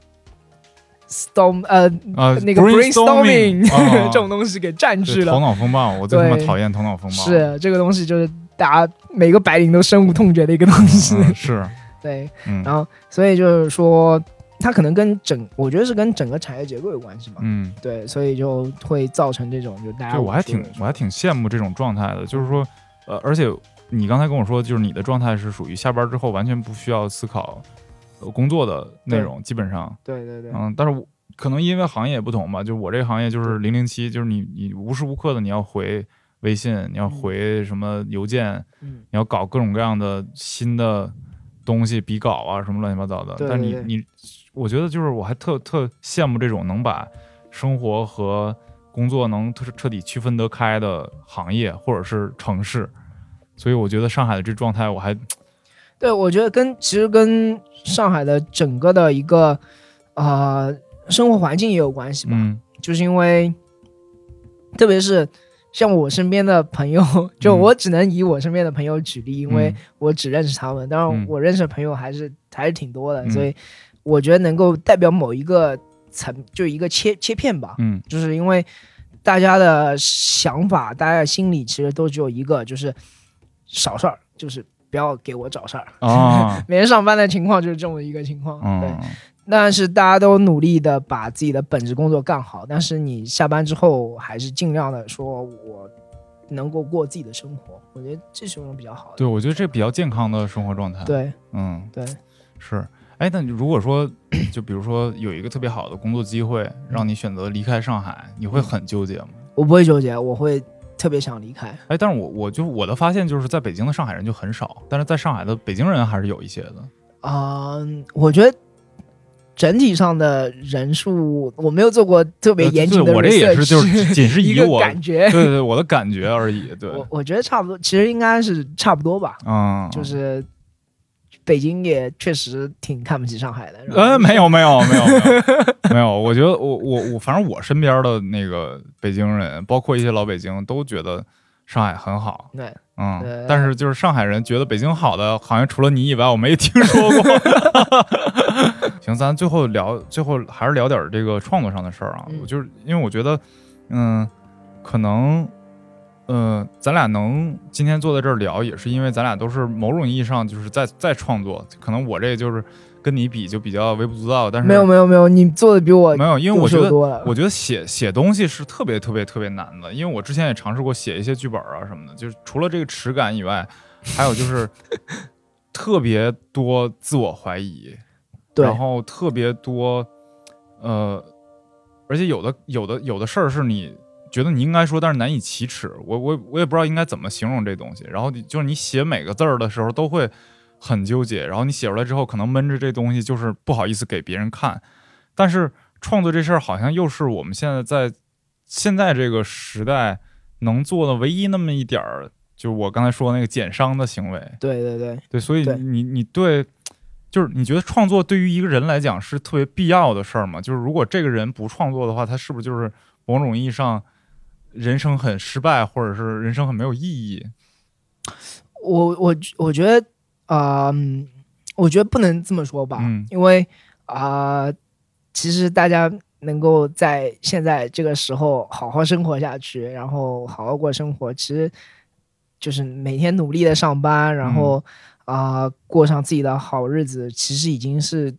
storm 呃、 呃、 那个 brainstorming、 哦、 这种东西给占据了。 头脑风暴，我最他妈讨厌头脑风暴。 是这个东西，就是大家每个白领都深恶痛绝的一个东西。 嗯、是， 对、 嗯， 然后所以就是说。它可能跟整，我觉得是跟整个产业结构有关系吧。 嗯， 对，所以就会造成这种就大家。 对，我还挺我还挺羡慕这种状态的，就是说，呃，而且你刚才跟我说，就是你的状态是属于下班之后完全不需要思考、呃、工作的内容，基本上。 对对对。 嗯，但是我可能因为行业不同吧，就是我这个行业就是零零七，就是你你无时无刻的你要回微信，你要回什么邮件， 嗯， 你要搞各种各样的新的东西，比稿啊什么乱七八糟的。 对对对， 但你你。我觉得就是我还特特羡慕这种能把生活和工作能彻底区分得开的行业或者是城市，所以我觉得上海的这状态我还对，我觉得跟其实跟上海的整个的一个呃生活环境也有关系吧。 嗯， 就是因为特别是像我身边的朋友，就我只能以我身边的朋友举例，嗯、因为我只认识他们，当然我认识的朋友还是、嗯、还是挺多的，所以。我觉得能够代表某一个层，就一个切切片吧。 嗯， 就是因为大家的想法，大家的心里其实都只有一个，就是少事儿，就是不要给我找事儿。 啊， 每天上班的情况就是这么一个情况。 嗯、 对，但是大家都努力的把自己的本职工作干好，但是你下班之后还是尽量的说我能够过自己的生活。我觉得这是一种比较好的。 对，我觉得这比较健康的生活状态。 对， 嗯， 对， 是。哎，那如果说，就比如说有一个特别好的工作机会，让你选择离开上海，你会很纠结吗？ 我不会纠结，我会特别想离开。 哎，但是我我就我的发现就是在北京的上海人就很少，但是在上海的北京人还是有一些的。 啊、呃，我觉得整体上的人数，我没有做过特别严谨的 research， 我这也是就是仅是以我感觉， 对对对，我的感觉而已。对， 我我觉得差不多，其实应该是差不多吧。 嗯， 就是。北京也确实挺看不起上海的， 呃，没有没有没有没有，没有，我觉得我我我，反正我身边的那个北京人，包括一些老北京，都觉得上海很好。 对， 嗯， 对， 但是就是上海人觉得北京好的，好像除了你以外，我没听说过。行，咱最后聊，最后还是聊点这个创作上的事儿啊。 嗯、 我就是因为我觉得，嗯，可能。嗯、呃，咱俩能今天坐在这儿聊，也是因为咱俩都是某种意义上就是在在创作。可能我这就是跟你比就比较微不足道，但是没有没有没有，你做的比我没有，因为我觉得多我觉得写写东西是特别特别特别难的，因为我之前也尝试过写一些剧本啊什么的，就是除了这个耻感以外，还有就是特别多自我怀疑， 对， 然后特别多呃，而且有的有的有的事儿是你。觉得你应该说，但是难以启齿。我我我也不知道应该怎么形容这东西。然后就是你写每个字儿的时候都会很纠结，然后你写出来之后可能闷着这东西，就是不好意思给别人看。但是创作这事儿好像又是我们现在在现在这个时代能做的唯一那么一点儿，就是我刚才说的那个减伤的行为。 对对对对，所以你你对，就是你觉得创作对于一个人来讲是特别必要的事儿吗？就是如果这个人不创作的话，他是不是就是某种意义上？人生很失败，或者是人生很没有意义。 我我我觉得啊、呃，我觉得不能这么说吧， 嗯、 因为啊、呃，其实大家能够在现在这个时候好好生活下去，然后好好过生活，其实就是每天努力的上班，然后啊、嗯呃、过上自己的好日子，其实已经是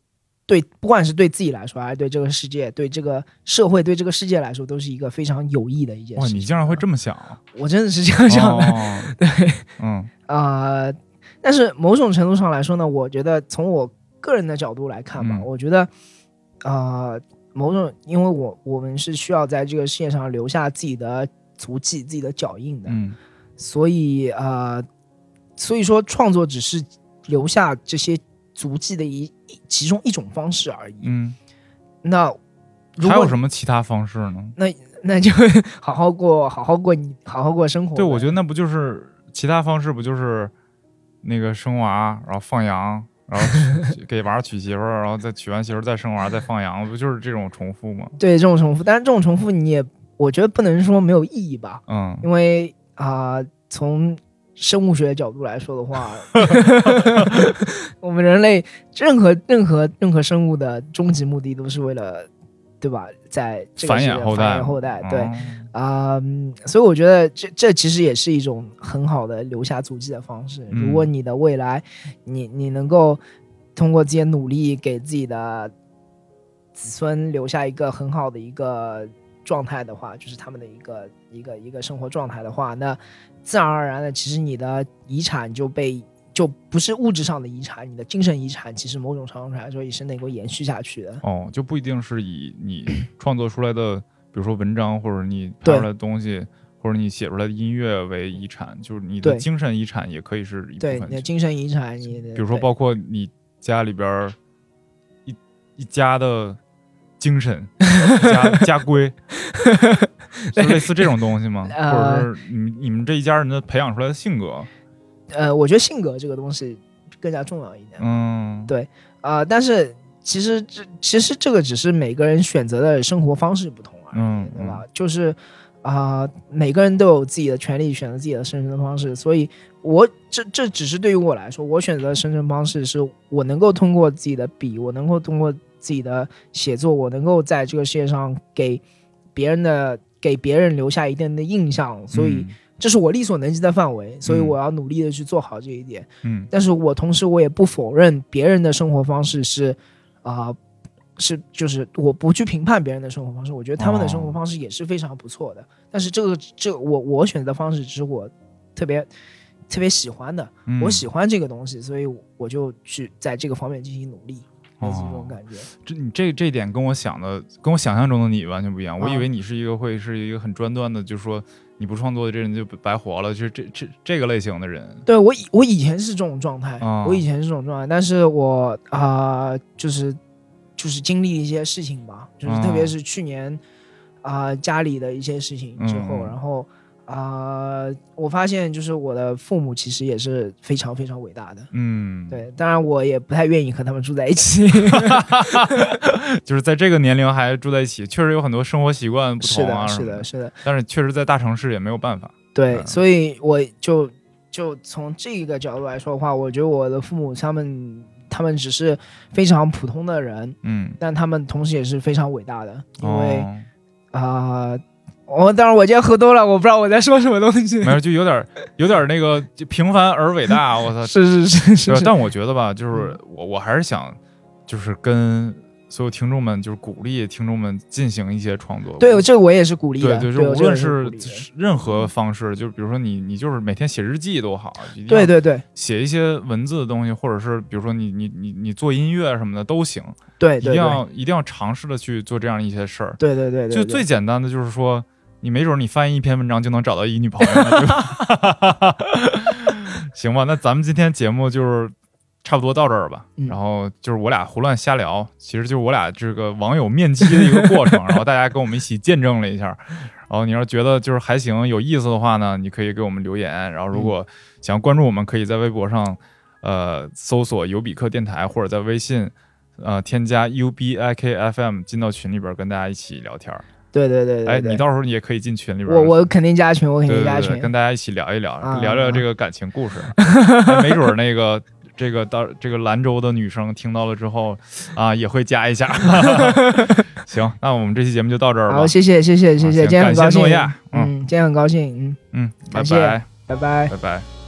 对，不管是对自己来说，还是对这个世界、对这个社会、对这个世界来说，都是一个非常有益的一件事哇， 情。 你竟然会这么想？ 我真的是这样想的。 哦、 对， 嗯啊、呃，但是某种程度上来说呢，我觉得从我个人的角度来看吧， 嗯、 我觉得啊、呃，某种因为我我们是需要在这个世界上留下自己的足迹、自己的脚印的， 嗯， 所以啊、呃，所以说创作只是留下这些足迹的一其中一种方式而已。 嗯， 那如果还有什么其他方式呢？ 那那就好好过，好好过你，好好过生活。 对，我觉得那不就是其他方式，不就是那个生娃，然后放羊，然后给娃娶媳妇儿，然后再娶完媳妇儿再生娃再放羊，不就是这种重复吗？ 对，这种重复，但是这种重复你也，我觉得不能说没有意义吧。 嗯， 因为啊、呃，从生物学的角度来说的话，我们人类任何任何任何生物的终极目的都是为了，对吧？在这个繁衍后代， 繁衍后代，对啊、 哦呃，所以我觉得这这其实也是一种很好的留下足迹的方式。 嗯、 如果你的未来，你你能够通过自己的努力给自己的子孙留下一个很好的一个状态的话，就是他们的一个一个一个生活状态的话，那自然而然的，其实你的遗产就被就不是物质上的遗产，你的精神遗产其实某种程度上来说也是能够延续下去的。 哦，就不一定是以你创作出来的，比如说文章或者你拍出来的东西，或者你写出来的音乐为遗产，就是你的精神遗产也可以是一部分。 对，你的精神遗产，你的比如说包括你家里边一一家的精神家家规。是类似这种东西吗？ 呃、 或者是你你们这一家人的培养出来的性格？ 呃，我觉得性格这个东西更加重要一点。 嗯， 对啊、呃，但是其实这其实这个只是每个人选择的生活方式不同而已， 嗯， 对吧？就是啊、呃，每个人都有自己的权利选择自己的生存方式，所以我这这只是对于我来说，我选择的生存方式是我能够通过自己的笔，我能够通过自己的写作，我能够在这个世界上给别人的。给别人留下一定的印象，所以这是我力所能及的范围，所以我要努力的去做好这一点。 嗯， 但是我同时我也不否认别人的生活方式是，啊、呃，是就是我不去评判别人的生活方式，我觉得他们的生活方式也是非常不错的。哦、但是这个这个、我我选择的方式只是我特别特别喜欢的， 嗯、 我喜欢这个东西，所以我就去在这个方面进行努力。类似这种感觉， 这你这这一点跟我想的，跟我想象中的你完全不一样。我以为你是一个会是一个很专断的，就是说你不创作的这人就白活了，就是这这这个类型的人。 对我以我以前是这种状态， 哦、 我以前是这种状态，但是我啊、呃，就是就是经历一些事情吧，就是特别是去年啊、呃、家里的一些事情之后， 嗯、 然后。啊、呃，我发现就是我的父母其实也是非常非常伟大的， 嗯， 对，当然我也不太愿意和他们住在一起， 就是在这个年龄还住在一起，确实有很多生活习惯不同啊， 是的，是的，是的， 但是确实在大城市也没有办法， 对， 嗯、 所以我就就从这个角度来说的话，我觉得我的父母他们他们只是非常普通的人， 嗯， 但他们同时也是非常伟大的，因为啊。 哦呃我、哦、当然，我今天喝多了，我不知道我在说什么东西。 没有，就有点有点那个平凡而伟大。我操， 是是是是是。 但我觉得吧，就是我我还是想，就是跟所有听众们，就是鼓励听众们进行一些创作。 对，这个我也是鼓励的。 对，就是无论是任何方式，就是比如说你你就是每天写日记都好， 对对对， 写一些文字的东西，或者是比如说你你你你做音乐什么的都行。 对， 一定要一定要尝试的去做这样一些事儿。 对对对对， 就最简单的就是说。你没准你翻译一篇文章就能找到一女朋友了，对吧？行吧，那咱们今天节目就是差不多到这儿吧。 嗯、 然后就是我俩胡乱瞎聊，其实就是我俩这个网友面基的一个过程，然后大家跟我们一起见证了一下。然后你要觉得就是还行有意思的话呢，你可以给我们留言。然后如果想关注我们，可以在微博上呃搜索尤比克电台，或者在微信呃添加 U B I K F M 进到群里边跟大家一起聊天。 对对 对, 对, 对， 哎，你到时候你也可以进群里边， 我我肯定加群，我肯定加群， 对对对，跟大家一起聊一聊， 啊、 聊聊这个感情故事。啊、没准那个这个到这个兰州的女生听到了之后啊，也会加一下。行，那我们这期节目就到这儿吧。 好，谢谢谢谢谢谢，今天很高兴， 嗯， 嗯，今天很高兴，嗯嗯， 感谢， 拜拜拜拜拜拜。